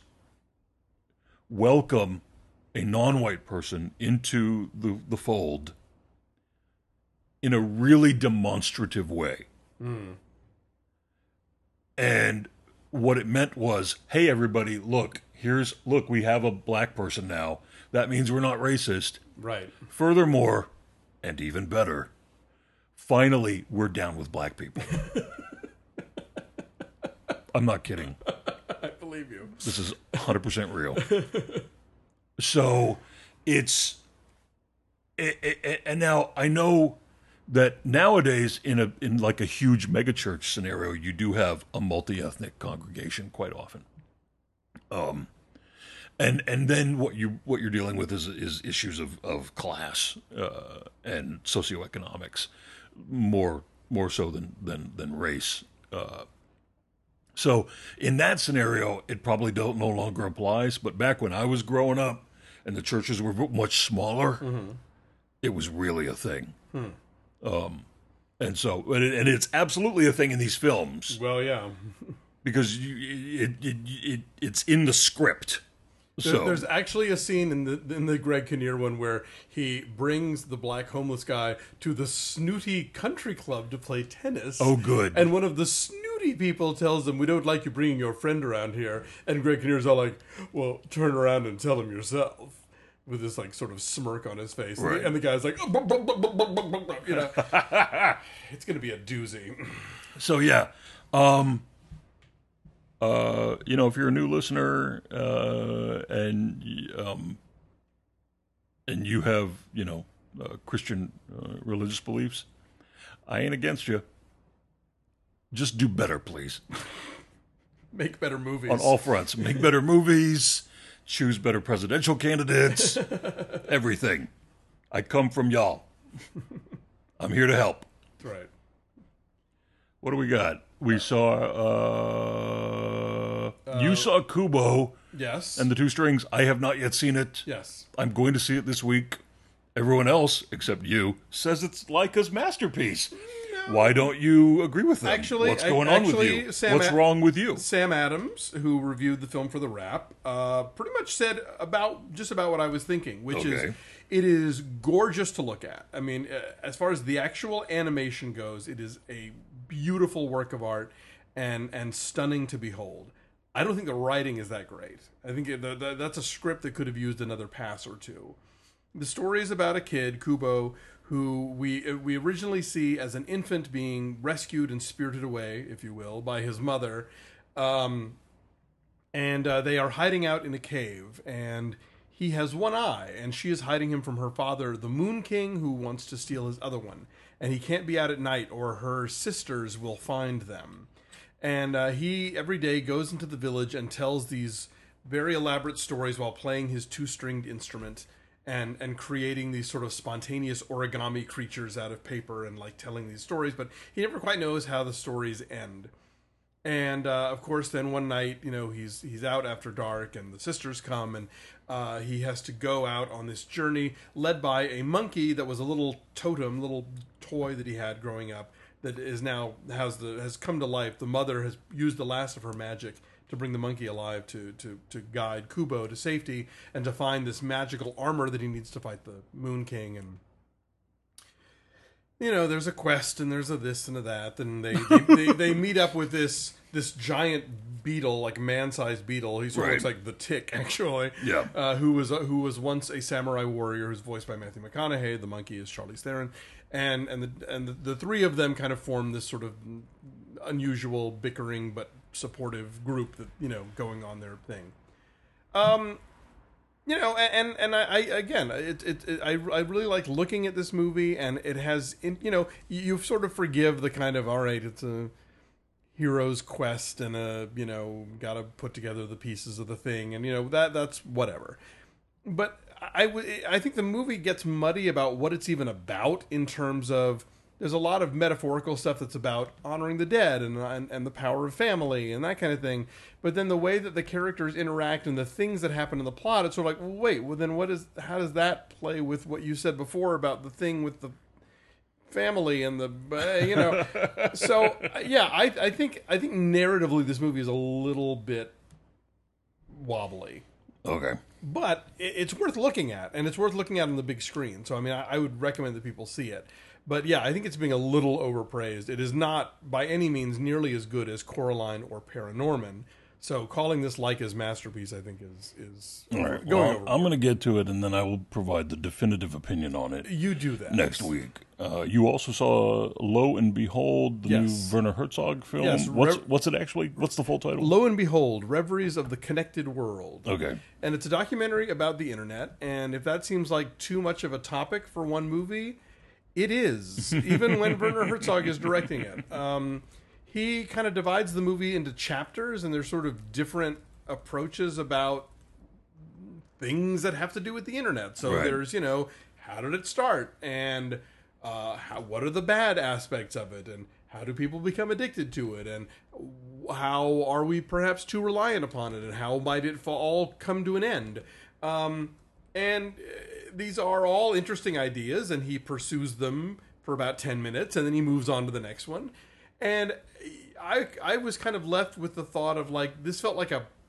welcome a non-white person into the, the fold in a really demonstrative way. Mm. And what it meant was, hey, everybody, look, here's, look, we have a black person now. That means we're not racist.
Right.
Furthermore, and even better, finally, we're down with black people. I'm not kidding.
I believe you.
This is one hundred percent real. So it's, it, it, and now I know that nowadays in a in like a huge megachurch scenario, you do have a multi-ethnic congregation quite often. Um, and and then what you what you're dealing with is is issues of of class uh, and socioeconomics more more so than than than race. Uh, so in that scenario, it probably don't no longer applies. But back when I was growing up and the churches were much smaller, mm-hmm. it was really a thing. Hmm. Um, and so, and, it, and it's absolutely a thing in these films.
Well, yeah,
because you, it, it, it it's in the script.
There-
So
There's actually a scene in the in the Greg Kinnear one where he brings the black homeless guy to the snooty country club to play tennis.
Oh, good.
And one of the snooty people tells him, "We don't like you bringing your friend around here." And Greg Kinnear's all like, "Well, turn around and tell him yourself," with this like sort of smirk on his face.
Right.
And the guy's like, you know, it's gonna be a doozy.
So yeah, um, uh, you know, if you're a new listener uh, and um, and you have you know uh, Christian uh, religious beliefs, I ain't against you. Just do better, please,
Make better movies
on all fronts. Make better movies. Choose better presidential candidates. Everything. I come from y'all. I'm here to help.
Right.
What do we got? We saw, uh, you saw Kubo
Yes.
and the Two Strings. I have not yet seen it.
yes.
I'm going to see it this week. Everyone else, except you, says it's Leica's masterpiece. Why don't you agree with them?
Actually-
What's going on with
actually,
you?
Sam
What's
A-
wrong with you?
Sam Adams, who reviewed the film for The Wrap, uh, pretty much said about just about what I was thinking, which is
Okay.
it is gorgeous to look at. I mean, uh, as far as the actual animation goes, it is a beautiful work of art and and stunning to behold. I don't think the writing is that great. I think it, the, the, that's a script that could have used another pass or two. The story is about a kid, Kubo, who we we originally see as an infant being rescued and spirited away, if you will, by his mother. Um, and uh, they are hiding out in a cave, and he has one eye, and she is hiding him from her father, the Moon King, who wants to steal his other one. And he can't be out at night, or her sisters will find them. And uh, he, every day, goes into the village and tells these very elaborate stories while playing his two-stringed instrument and and creating these sort of spontaneous origami creatures out of paper and like telling these stories, but he never quite knows how the stories end. And uh, of course, then one night, you know, he's he's out after dark, and the sisters come, and uh, he has to go out on this journey led by a monkey that was a little totem, little toy that he had growing up that is now has the has come to life. The mother has used the last of her magic to bring the monkey alive to, to, to guide Kubo to safety and to find this magical armor that he needs to fight the Moon King. And, you know, there's a quest and there's a this and a that. And they, they, they, they meet up with this this giant beetle, like man-sized beetle. He sort of
Right.
looks like the Tick, actually.
Yeah.
Uh, who was uh, who was once a samurai warrior who's voiced by Matthew McConaughey. The monkey is Charlize Theron. And, and, the, and the, the three of them kind of form this sort of unusual, bickering, but supportive group that, you know, going on their thing. Um, you know, and and I, I again, it, it, it I I really like looking at this movie, and it has, in, you know, you, you sort of forgive the kind of, all right, it's a hero's quest and a, you know, got to put together the pieces of the thing, and you know that that's whatever. But I w- I think the movie gets muddy about what it's even about in terms of. There's a lot of metaphorical stuff that's about honoring the dead and, and and the power of family and that kind of thing. But then the way that the characters interact and the things that happen in the plot, it's sort of like, well, wait, well then what is? How does that play with what you said before about the thing with the family and the uh, you know? So yeah, I I think I think narratively this movie is a little bit wobbly.
Okay.
But it- it's worth looking at, and it's worth looking at on the big screen. So, I mean, I, I would recommend that people see it. But yeah, I think it's being a little overpraised. It is not, by any means, nearly as good as Coraline or Paranorman. So, calling this Leica's masterpiece, I think, is is
All right.
going
Well,
over.
I'm going to get to it, and then I will provide the definitive opinion on it
You do that
next week. Uh, you also saw Lo and Behold, the
Yes.
new Werner Herzog film.
Yes,
What's
Re-
what's it actually? What's the full title?
Lo and Behold, Reveries of the Connected World.
Okay.
And it's a documentary about the internet. And if that seems like too much of a topic for one movie, it is, even when Werner Herzog is directing it. Um, he kind of divides the movie into chapters, and there's sort of different approaches about things that have to do with the internet. So
Right.
there's, you know, how did it start? And uh, how, what are the bad aspects of it? And how do people become addicted to it? And how are we perhaps too reliant upon it? And how might it fa- all come to an end? Um, and uh, these are all interesting ideas, and he pursues them for about ten minutes, and then he moves on to the next one. And I, I was kind of left with the thought of, like, this felt like a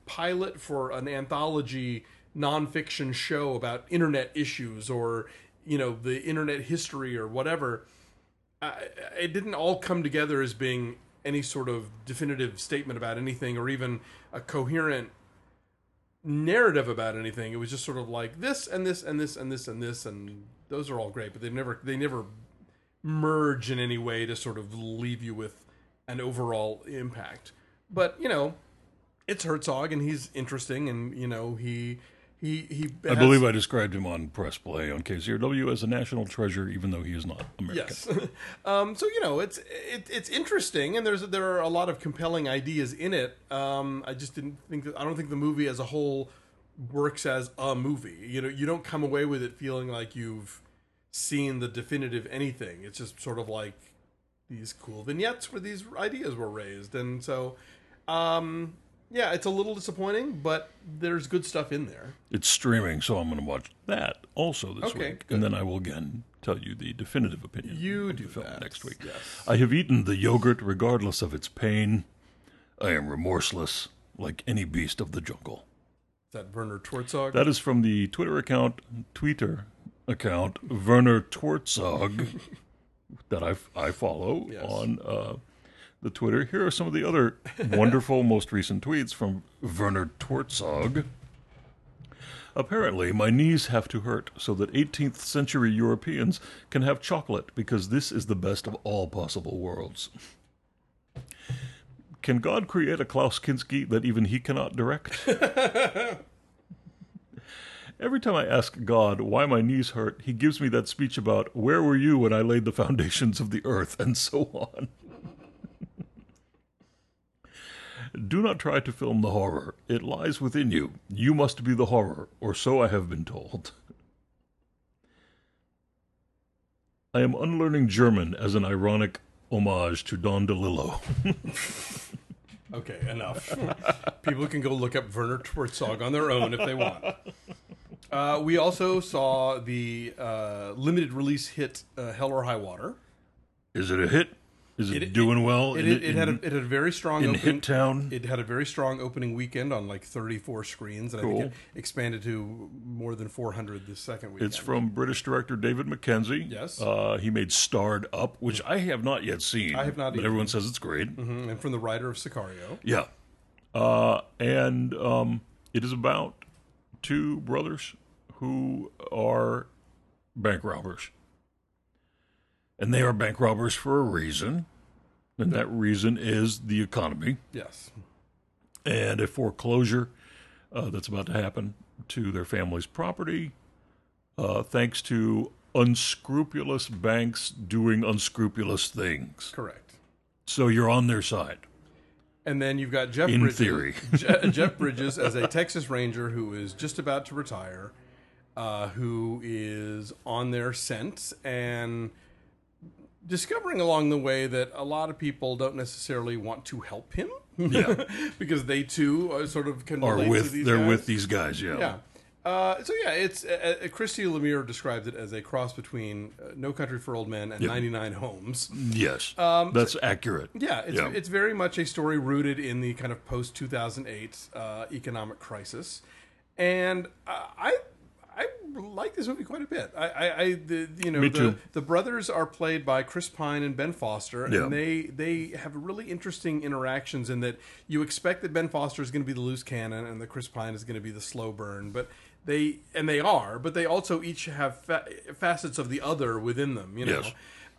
pilot for an anthology nonfiction show about internet issues or, you know, the internet history or whatever, uh, it didn't all come together as being any sort of definitive statement about anything or even a coherent narrative about anything. It was just sort of like this and this and this and this and this, and those are all great, but they never they never merge in any way to sort of leave you with an overall impact. But, you know, it's Herzog, and he's interesting, and, you know, he he he.
I believe I described him on Press Play on K C R W as a national treasure, even though he is not American.
Yes. um, so, you know, it's it, it's interesting, and there's there are a lot of compelling ideas in it. Um, I just didn't think that, I don't think the movie as a whole works as a movie. You know, you don't come away with it feeling like you've seen the definitive anything. It's just sort of like these cool vignettes where these ideas were raised, and so. Um, yeah, it's a little disappointing, but there's good stuff in there.
It's streaming, so I'm going to watch that also this
Okay,
week.
good.
And then I will again tell you the definitive opinion
You
of
do
the film
that.
next week.
Yes.
I have eaten the yogurt regardless of its pain. I am remorseless, like any beast of the jungle.
Is that Werner Twertzog?
That is from the Twitter account, Twitter account, Werner Twertzog, that I, I follow
Yes.
on uh, the Twitter. Here are some of the other wonderful, most recent tweets from Werner Twertzog. Apparently, my knees have to hurt so that eighteenth century Europeans can have chocolate because this is the best of all possible worlds. Can God create a Klaus Kinski that even he cannot direct? Every time I ask God why my knees hurt, he gives me that speech about where were you when I laid the foundations of the earth, and so on. Do not try to film the horror. It lies within you. You must be the horror, or so I have been told. I am unlearning German as an ironic homage to Don DeLillo.
Okay, enough. People can go look up Werner Twertzog on their own if they want. Uh, we also saw the uh, limited release hit uh, Hell or High Water.
Is it a hit? Is it,
It-
doing well?
It,
in,
it, it had a, it had a very strong
in
opening.
Hit Town?
It had a very strong opening weekend on like thirty-four screens, and I
Cool.
think it expanded to more than four hundred this second weekend.
It's from British director David Mackenzie.
Yes.
Uh, he made Starred Up, which I have not yet seen.
I have not
But
either.
everyone says it's great.
Mhm, and from the writer of Sicario.
Yeah. Uh, and um, it is about two brothers who are bank robbers. And they are bank robbers for a reason. And that reason is the economy
Yes.
and a foreclosure uh, that's about to happen to their family's property, uh, thanks to unscrupulous banks doing unscrupulous things.
Correct.
So you're on their side.
And then you've got Jeff
In
Bridges,
theory.
Je- Jeff Bridges as a Texas Ranger who is just about to retire, uh, who is on their scent and discovering along the way that a lot of people don't necessarily want to help him.
Yeah.
Because they too are sort of can
Or
relate to
with
these
they're
guys.
with these guys, yeah.
Yeah. Uh, so yeah, it's uh, uh, Christy Lemire describes it as a cross between uh, No Country for Old Men and ninety-nine Homes.
Yes, that's accurate.
Yeah, it's
Yeah.
it's very much a story rooted in the kind of post two thousand eight uh, economic crisis, and uh, I I like this movie quite a bit. I, I, I the you know
Me
the
too.
the brothers are played by Chris Pine and Ben Foster,
Yeah.
and they they have really interesting interactions in that you expect that Ben Foster is going to be the loose cannon and that Chris Pine is going to be the slow burn, but they and they are, but they also each have fa- facets of the other within them. You know.
Yes.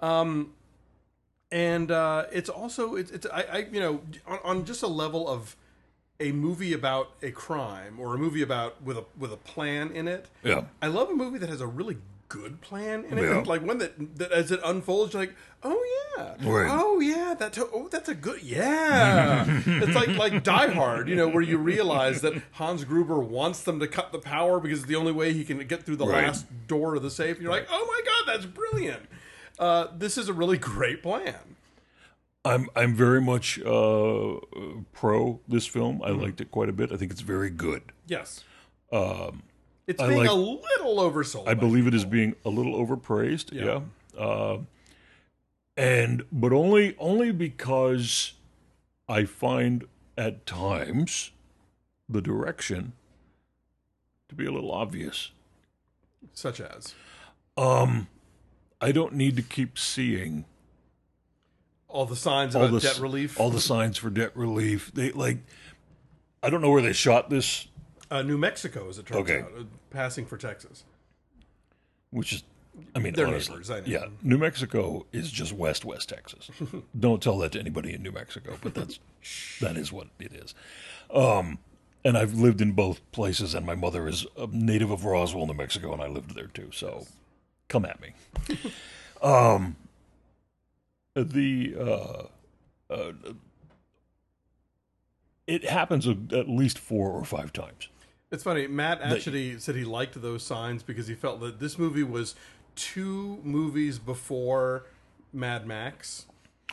And uh, it's also it's, it's I, I you know on, on just a level of a movie about a crime or a movie about with a with a plan in it.
Yeah.
I love a movie that has a really good plan in it,
Yeah.
and like one that, that as it unfolds, you're like, oh yeah,
Right.
oh yeah, that oh that's a good yeah. It's like like Die Hard, you know, where you realize that Hans Gruber wants them to cut the power because it's the only way he can get through the
Right.
last door of the safe. And you're like, oh my god, that's brilliant. Uh, this is a really great plan.
I'm I'm very much uh, pro this film.
Mm-hmm.
I liked it quite a bit. I think it's very good.
Yes. Um, it's
I
being
like-
a little oversold.
I believe it is being a little overpraised.
Yeah.
Yeah. Uh, and but only only because I find at times the direction to be a little obvious.
Such as
Um, I don't need to keep seeing
all the signs
all
about
the
debt relief.
all the signs for debt relief. They like, I don't know where they shot this,
uh, New Mexico, as it turns
Okay.
out, uh, passing for Texas.
which is, I mean,
They're
honestly,
neighbors, I know.
yeah, New Mexico is just West West Texas. Don't tell that to anybody in New Mexico, but that's that is what it is. Um, and I've lived in both places, and my mother is a native of Roswell, New Mexico, and I lived there too. So, come at me. um, the uh, uh, it happens at least four or five times.
It's funny. Matt actually said he liked those signs because he felt that this movie was two movies before Mad Max.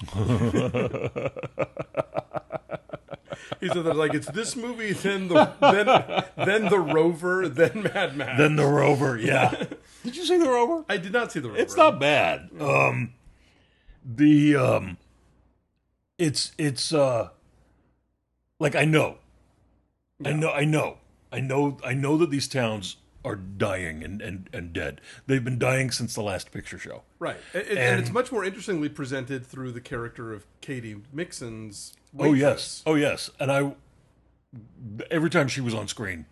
He said that like it's this movie, then the then then the Rover, then Mad Max.
Then the Rover, yeah. Did you see the Rover?
I did not see the Rover.
It's not bad. Um, the um, it's it's uh, like I know, I know, I know, I know, I know that these towns are dying and, and, and dead. They've been dying since the last picture show.
Right, and, and,
And-
it's much more interestingly presented through the character of Katie Mixon's.
Oh
waitress.
yes, oh yes, and I every time she was on screen,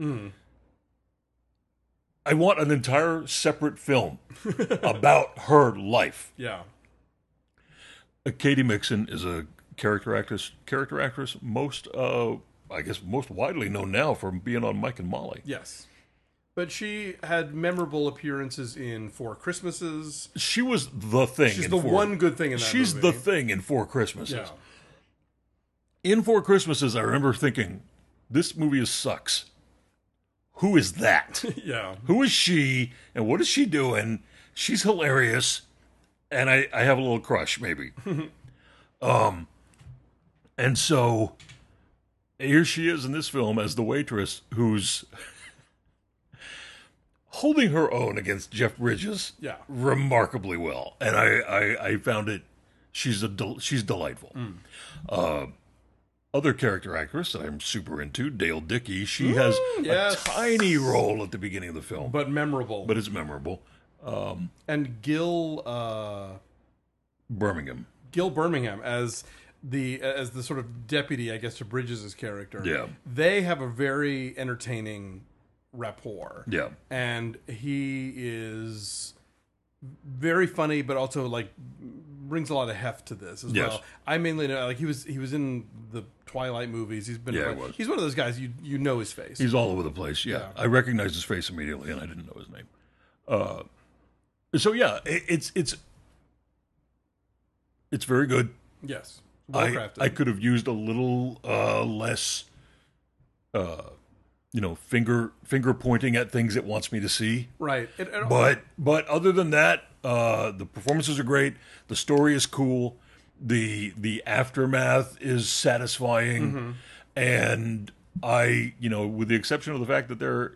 I want an entire separate film about her life.
Yeah,
Uh, Katie Mixon is a character actress. Character actress, most, uh, I guess, most widely known now for being on Mike and Molly.
yes, but she had memorable appearances in Four Christmases.
She was the thing.
She's
in
the
Four,
one good thing in that
She's
movie.
the thing in Four Christmases.
Yeah,
In Four Christmases, I remember thinking, this movie sucks. Who is that?
yeah.
Who is she? And what is she doing? She's hilarious, and I, I have a little crush, maybe. um, and so here she is in this film as the waitress who's holding her own against Jeff Bridges,
Yeah.
remarkably well, and I, I, I found it. She's a del- she's delightful. Uh, other character actress that I'm super into, Dale Dickey. She has
yes.
a tiny role at the beginning of the film,
But memorable.
but it's memorable.
and Gil uh,
Birmingham.
Gil Birmingham as the as the sort of deputy, I guess, to Bridges' character.
Yeah.
They have a very entertaining rapport.
Yeah.
And he is very funny, but also like brings a lot of heft to this as
Yes.
well. I mainly know like he was he was in the Twilight movies. He's been
Yeah, he was.
he's one of those guys you you know his face.
He's all over the place. Yeah.
Yeah.
I recognized his face immediately, and I didn't know his name. Uh, so yeah, it, it's it's it's very good.
yes. Well
I,
crafted.
I could have used a little uh, less, uh, you know, finger finger pointing at things it wants me to see.
right. It, it-
But but other than that, uh, the performances are great. The story is cool. The the aftermath is satisfying,
Mm-hmm.
and I you know with the exception of the fact that they're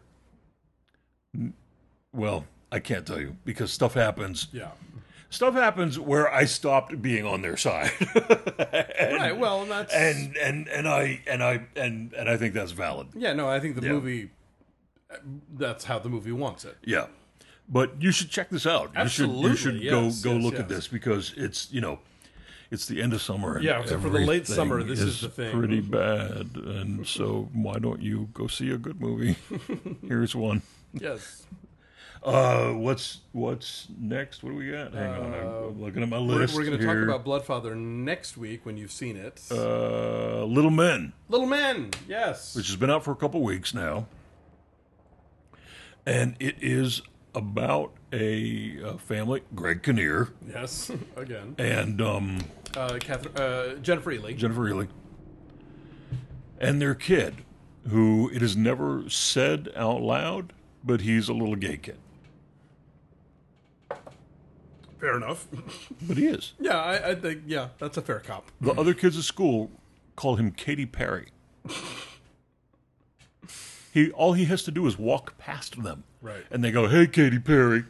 well, I can't tell you because stuff happens.
yeah.
Stuff happens where I stopped being on their side. and,
Right. Well, and that's
and and and I and I and and I think that's valid.
yeah. No, I think the
Yeah.
movie. That's how the movie wants it.
Yeah, but you should check this out. You should you should
Absolutely,
go
yes,
go
yes,
look
yes.
at this because it's you know it's the end of summer. And
Yeah, so for the late
everything
summer, this is the thing.
Pretty bad, and so why don't you go see a good movie? Here's one.
Yes.
Uh, what's what's next? What do we got? Hang on, I'm, I'm looking at my
We're,
list.
we're going to talk
here.
about Bloodfather next week when you've seen it.
uh, Little Men,
Little Men. Yes.
which has been out for a couple weeks now, and it is about a, uh family, Greg Kinnear
yes. Again.
and um,
Uh, Catherine, uh, Jennifer Ely.
Jennifer Ely, and their kid, who it is never said out loud, but he's a little gay kid.
Fair enough.
But he is.
yeah, I, I think yeah, that's a fair cop.
The other kids at school call him Katy Perry. He all he has to do is walk past them,
Right.
and they go, "Hey, Katy Perry,"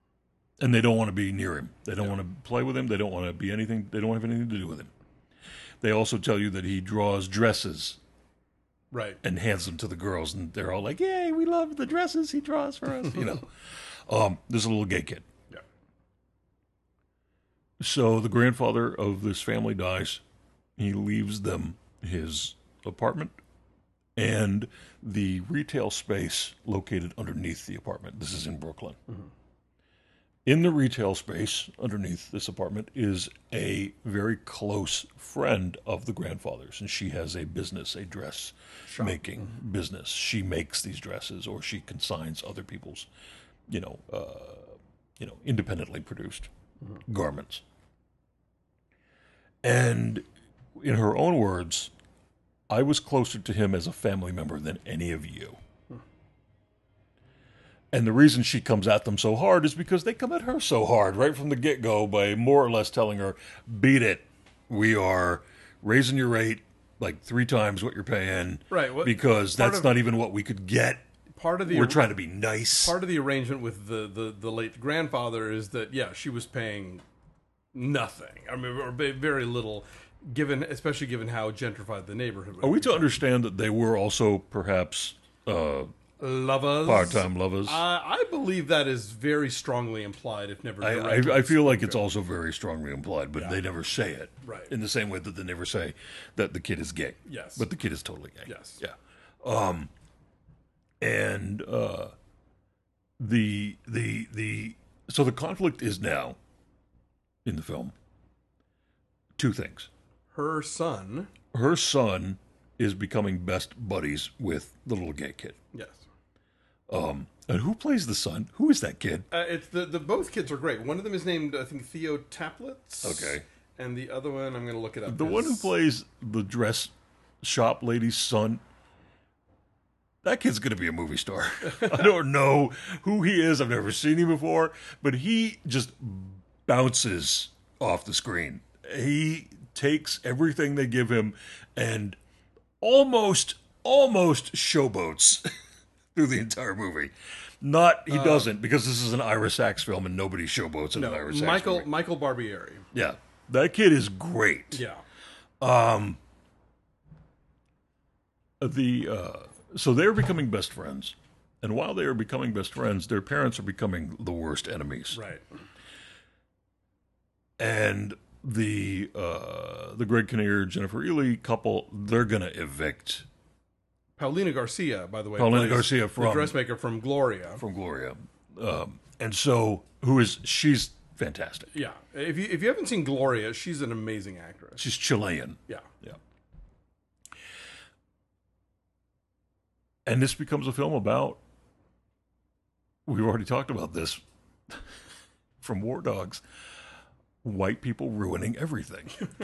and they don't want to be near him. They don't want to play with him. They don't want to be anything. They don't have anything to do with him. they also tell you that he draws dresses
Right.
and hands them to the girls, and they're all like, "Yay, we love the dresses he draws for us." You know, um, there's a little gay kid.
Yeah.
So the grandfather of this family dies. He leaves them his apartment and the retail space located underneath the apartment. This is in Brooklyn.
Mm-hmm.
In the retail space underneath this apartment is a very close friend of the grandfather's, and she has a business, a dress
Shop.
making mm-hmm. business. She makes these dresses, or she consigns other people's, you know, uh, you know, independently produced mm-hmm. garments. And in her own words, I was closer to him as a family member than any of you. And the reason she comes at them so hard is because they come at her so hard right from the get-go by more or less telling her, beat it. We are raising your rate like three times what you're paying.
Right. Well,
because that's
of,
not even what we could get.
Part of the
We're trying to be nice.
Part of the arrangement with the, the, the late grandfather is that, yeah, she was paying nothing. I mean, or very little, given, especially given how gentrified the neighborhood was.
Are we to understand that they were also perhaps... Uh,
Lovers,
part-time lovers.
Uh, I believe that is very strongly implied, if never.
I, I, I feel like it's also very strongly implied, but yeah. they never say it.
Right.
In the same way that they never say that the kid is gay.
Yes.
But the kid is totally gay.
Yes.
Yeah. Um, and uh, the the the so the conflict is now in the film two things.
Her son.
Her son is becoming best buddies with the little gay kid.
Yes.
Um, and who plays the son? Who is that kid?
Uh, it's the, the both kids are great. One of them is named, I think, Theo Taplitz.
Okay.
And the other one, I'm going to look it up.
The
is...
one who plays the dress shop lady's son, that kid's going to be a movie star. I don't know who he is. I've never seen him before, but he just bounces off the screen. He takes everything they give him and almost, almost showboats through the entire movie. Not, he uh, doesn't, because this is an Ira Sachs film and nobody showboats in
no,
an Ira Sachs
Michael,
movie.
Michael Barbieri.
Yeah. That kid is great.
Yeah.
Um. The, uh, so they're becoming best friends. And while they are becoming best friends, their parents are becoming the worst enemies.
Right.
And the, uh, the Greg Kinnear, Jennifer Ely couple, they're going to evict
Paulina Garcia, by the way.
Paulina Garcia from...
the dressmaker from Gloria.
From Gloria. Um, and so, who is... She's fantastic.
Yeah. If you if you haven't seen Gloria, she's an amazing actress.
She's Chilean.
Yeah.
Yeah. And this becomes a film about... We've already talked about this from War Dogs. White people ruining everything.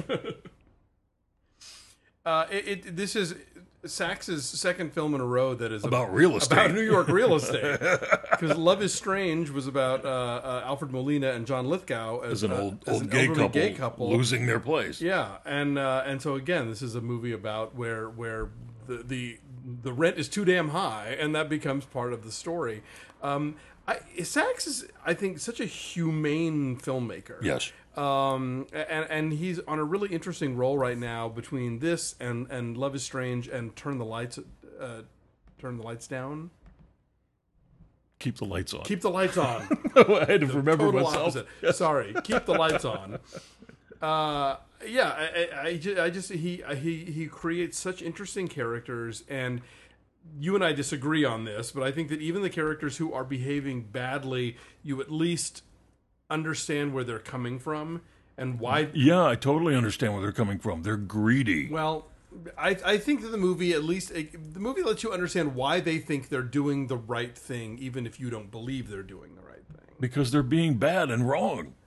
uh, it, it this is... Sachs's second film in a row that is
about real estate,
about New York real estate. Because Love Is Strange was about uh, uh, Alfred Molina and John Lithgow as,
as an
uh,
old,
as
old
an
gay, couple
gay couple
losing their place.
Yeah, and uh, and so again, this is a movie about where where the the the rent is too damn high, and that becomes part of the story. Um, I, Sachs is, I think, such a humane filmmaker.
Yes.
Um, and, and he's on a really interesting role right now between this and, and Love Is Strange and Turn the Lights, uh, Turn the Lights Down.
Keep the lights on.
Keep the lights on.
I had to remember
Total
myself.
Opposite. Sorry. Keep the lights on. Uh, yeah, I, I, I, just, I just he he he creates such interesting characters, and you and I disagree on this, but I think that even the characters who are behaving badly, you at least understand where they're coming from and why.
Yeah, I totally understand where they're coming from. They're greedy.
Well, I, I think that the movie, at least, the movie lets you understand why they think they're doing the right thing, even if you don't believe they're doing the right thing.
Because they're being bad and wrong.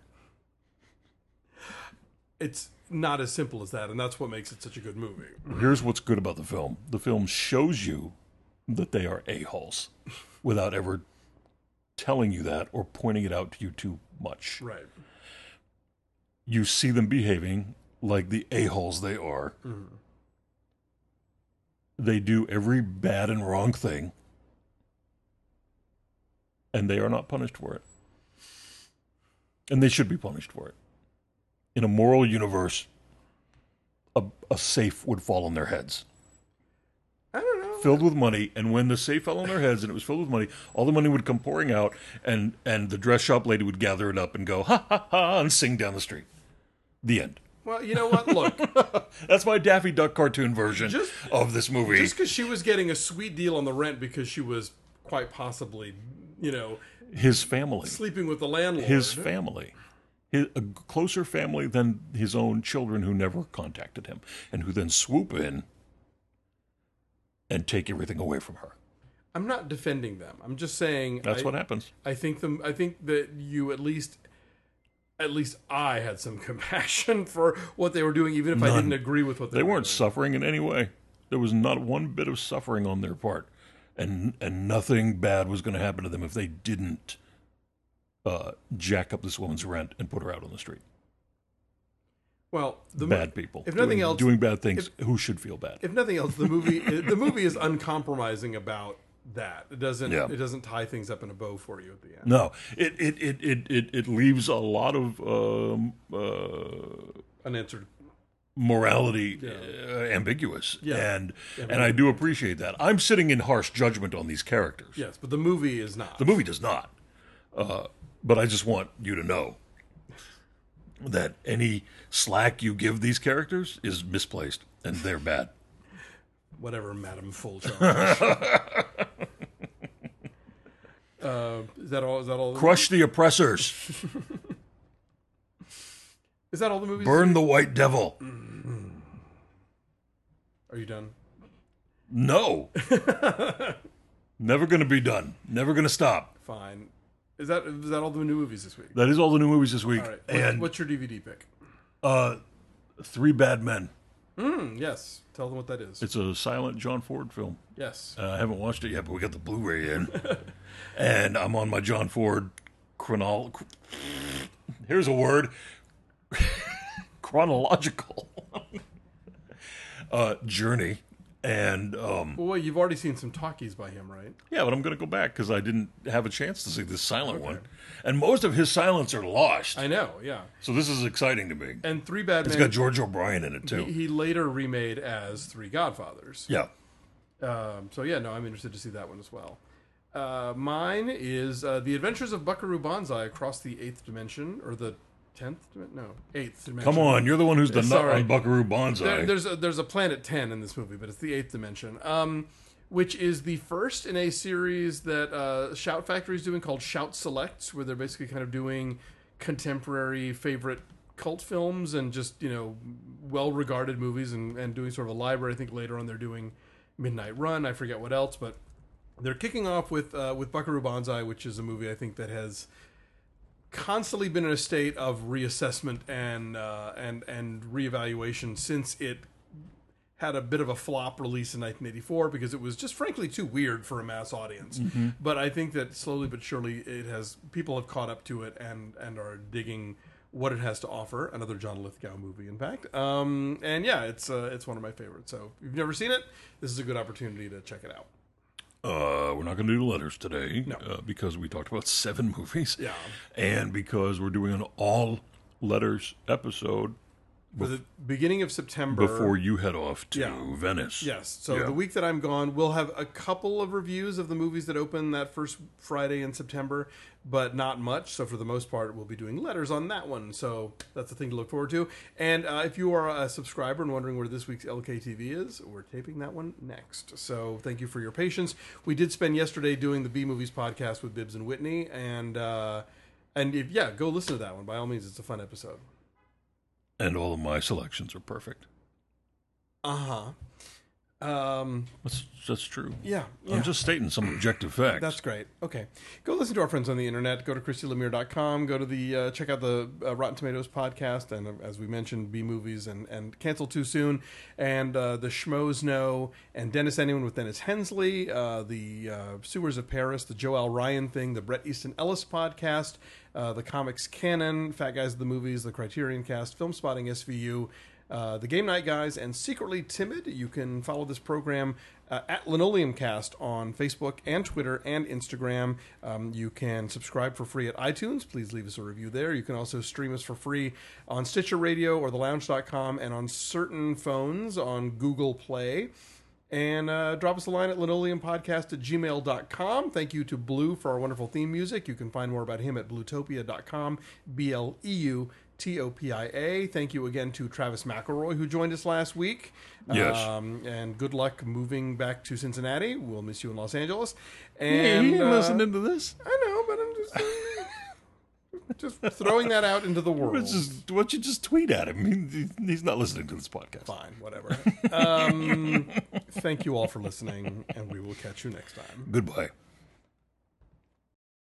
It's not as simple as that, and that's what makes it such a good movie.
Here's what's good about the film. The film shows you that they are a-holes without ever telling you that or pointing it out to you too much.
Right.
You see them behaving like the a-holes they are. Mm-hmm. They do every bad and wrong thing, and they are not punished for it. And they should be punished for it. In a moral universe, a, a safe would fall on their heads.
I don't know.
Filled with money, and when the safe fell on their heads and it was filled with money, all the money would come pouring out, and, and the dress shop lady would gather it up and go, ha, ha, ha, and sing down the street. The end.
Well, you know what? Look,
That's my Daffy Duck cartoon version
Just-
of this movie.
just because she was getting a sweet deal on the rent because she was quite possibly, you know,
His family.
sleeping with the landlord.
His family. His, a closer family than his own children who never contacted him, and who then swoop in and take everything away from her.
I'm not defending them. I'm just saying
That's
I,
what happens.
I think them. I think that you at least, at least I had some compassion for what they were doing, even if I
None.
didn't agree with what they,
They
were
weren't
doing.
suffering in any way. There was not one bit of suffering on their part, and and nothing bad was going to happen to them if they didn't uh, jack up this woman's rent and put her out on the street.
Well, the
Bad people.
If nothing
doing,
else,
doing bad things. Who should feel bad?
if nothing else, the movie the movie is uncompromising about that. It doesn't
Yeah.
it doesn't tie things up in a bow for you at the end.
No, it it it it it, it leaves a lot of um, uh,
Unanswered.
morality uh, ambiguous,
Yeah.
and and I do appreciate that. I'm sitting in harsh judgment on these characters.
Yes, but the movie is not.
The movie does not. Uh, but I just want you to know that any slack you give these characters is misplaced, and they're bad.
Whatever, Madam Full Charge. uh, is that all? Is that all?
Crush the oppressors.
Is that all the movies?
Burn the white devil.
Are you done?
No. Never going to be done. Never going to stop.
Fine. Is that is that all the new movies this week?
That is all the new movies this week.
All right. What's,
And
what's your D V D pick?
uh, Three Bad Men.
Mm, yes. Tell them what that is.
It's a silent John Ford film.
Yes.
Uh, I haven't watched it yet, but we got the Blu-ray in, and I'm on my John Ford chronol. Here's a word: chronological uh, journey. And um,
Well, wait, you've already seen some talkies by him, right?
yeah, but I'm going to go back because I didn't have a chance to see this silent one, and most of his silents are lost.
I know. Yeah.
So this is exciting to me.
And Three Bad
It's
Men.
got George O'Brien in it
he,
too.
he later remade as Three Godfathers.
Yeah.
Um, so yeah, no, I'm interested to see that one as well. Uh, mine is uh, The Adventures of Buckaroo Banzai Across the Eighth Dimension, or the tenth? No, eighth dimension.
Come on, you're the one who's the
It's
nut
all right.
on Buckaroo Banzai.
There, there's a, there's a planet ten in this movie, but it's the eighth dimension, um, which is the first in a series that uh, Shout Factory is doing called Shout Selects, where they're basically kind of doing contemporary favorite cult films and just, you know, well-regarded movies and, and doing sort of a library. I think later on they're doing Midnight Run. I forget what else, but they're kicking off with uh, with Buckaroo Banzai, which is a movie I think that has constantly been in a state of reassessment and uh, and and reevaluation since it had a bit of a flop release in nineteen eighty-four because it was just frankly too weird for a mass audience.
Mm-hmm.
But I think that slowly but surely it has people have caught up to it and and are digging what it has to offer. Another John Lithgow movie, in fact. Um, and yeah, it's uh, it's one of my favorites. So if you've never seen it, this is a good opportunity to check it out.
Uh, we're not going to do letters today
No.
uh, because we talked about seven movies.
Yeah.
And because we're doing an all letters episode
For the beginning of September.
before you head off to
Yeah.
Venice.
Yes. So
Yeah.
the week that I'm gone, we'll have a couple of reviews of the movies that open that first Friday in September, but not much. So for the most part, we'll be doing letters on that one. So that's the thing to look forward to. And uh, if you are a subscriber and wondering where this week's L K T V is, we're taping that one next. So thank you for your patience. We did spend yesterday doing the B Movies podcast with Bibbs and Whitney, and uh, and if, yeah, go listen to that one. By all means, it's a fun episode.
And all of my selections are perfect.
Uh huh. Um,
That's, that's true.
yeah, yeah.
I'm just stating some objective facts.
That's great. Okay. Go listen to our friends on the internet. Go to Christy Lemire dot com. Go to the, uh, check out the uh, Rotten Tomatoes podcast. And uh, as we mentioned, B Movies and, and Cancel Too Soon. And uh, the Schmoes Know. And Dennis Anyone with Dennis Hensley. Uh, the uh, Sewers of Paris. The Joe Al Ryan Thing. The Bret Easton Ellis podcast. Uh, the Comics Canon. Fat Guys of the Movies. The Criterion Cast. Film Spotting S V U. uh, the Game Night Guys, and Secretly Timid. You can follow this program uh, at Linoleumcast on Facebook and Twitter and Instagram. Um, you can subscribe for free at iTunes. Please leave us a review there. You can also stream us for free on Stitcher Radio or the lounge dot com and on certain phones on Google Play. And uh, drop us a line at linoleumpodcast at gmail dot com. Thank you to Blue for our wonderful theme music. You can find more about him at bluetopia dot com, B L E U T O P I A. Thank you again to Travis McElroy, who joined us last week.
Yes.
Um, and good luck moving back to Cincinnati. We'll miss you in Los Angeles.
And
And
he ain't
uh,
listening to this.
I know, but I'm just... Just throwing that out into the world.
It's just, why don't you just tweet at him? He, he's not listening to this podcast.
Fine, whatever. Um, thank you all for listening, and we will catch you next time.
Goodbye.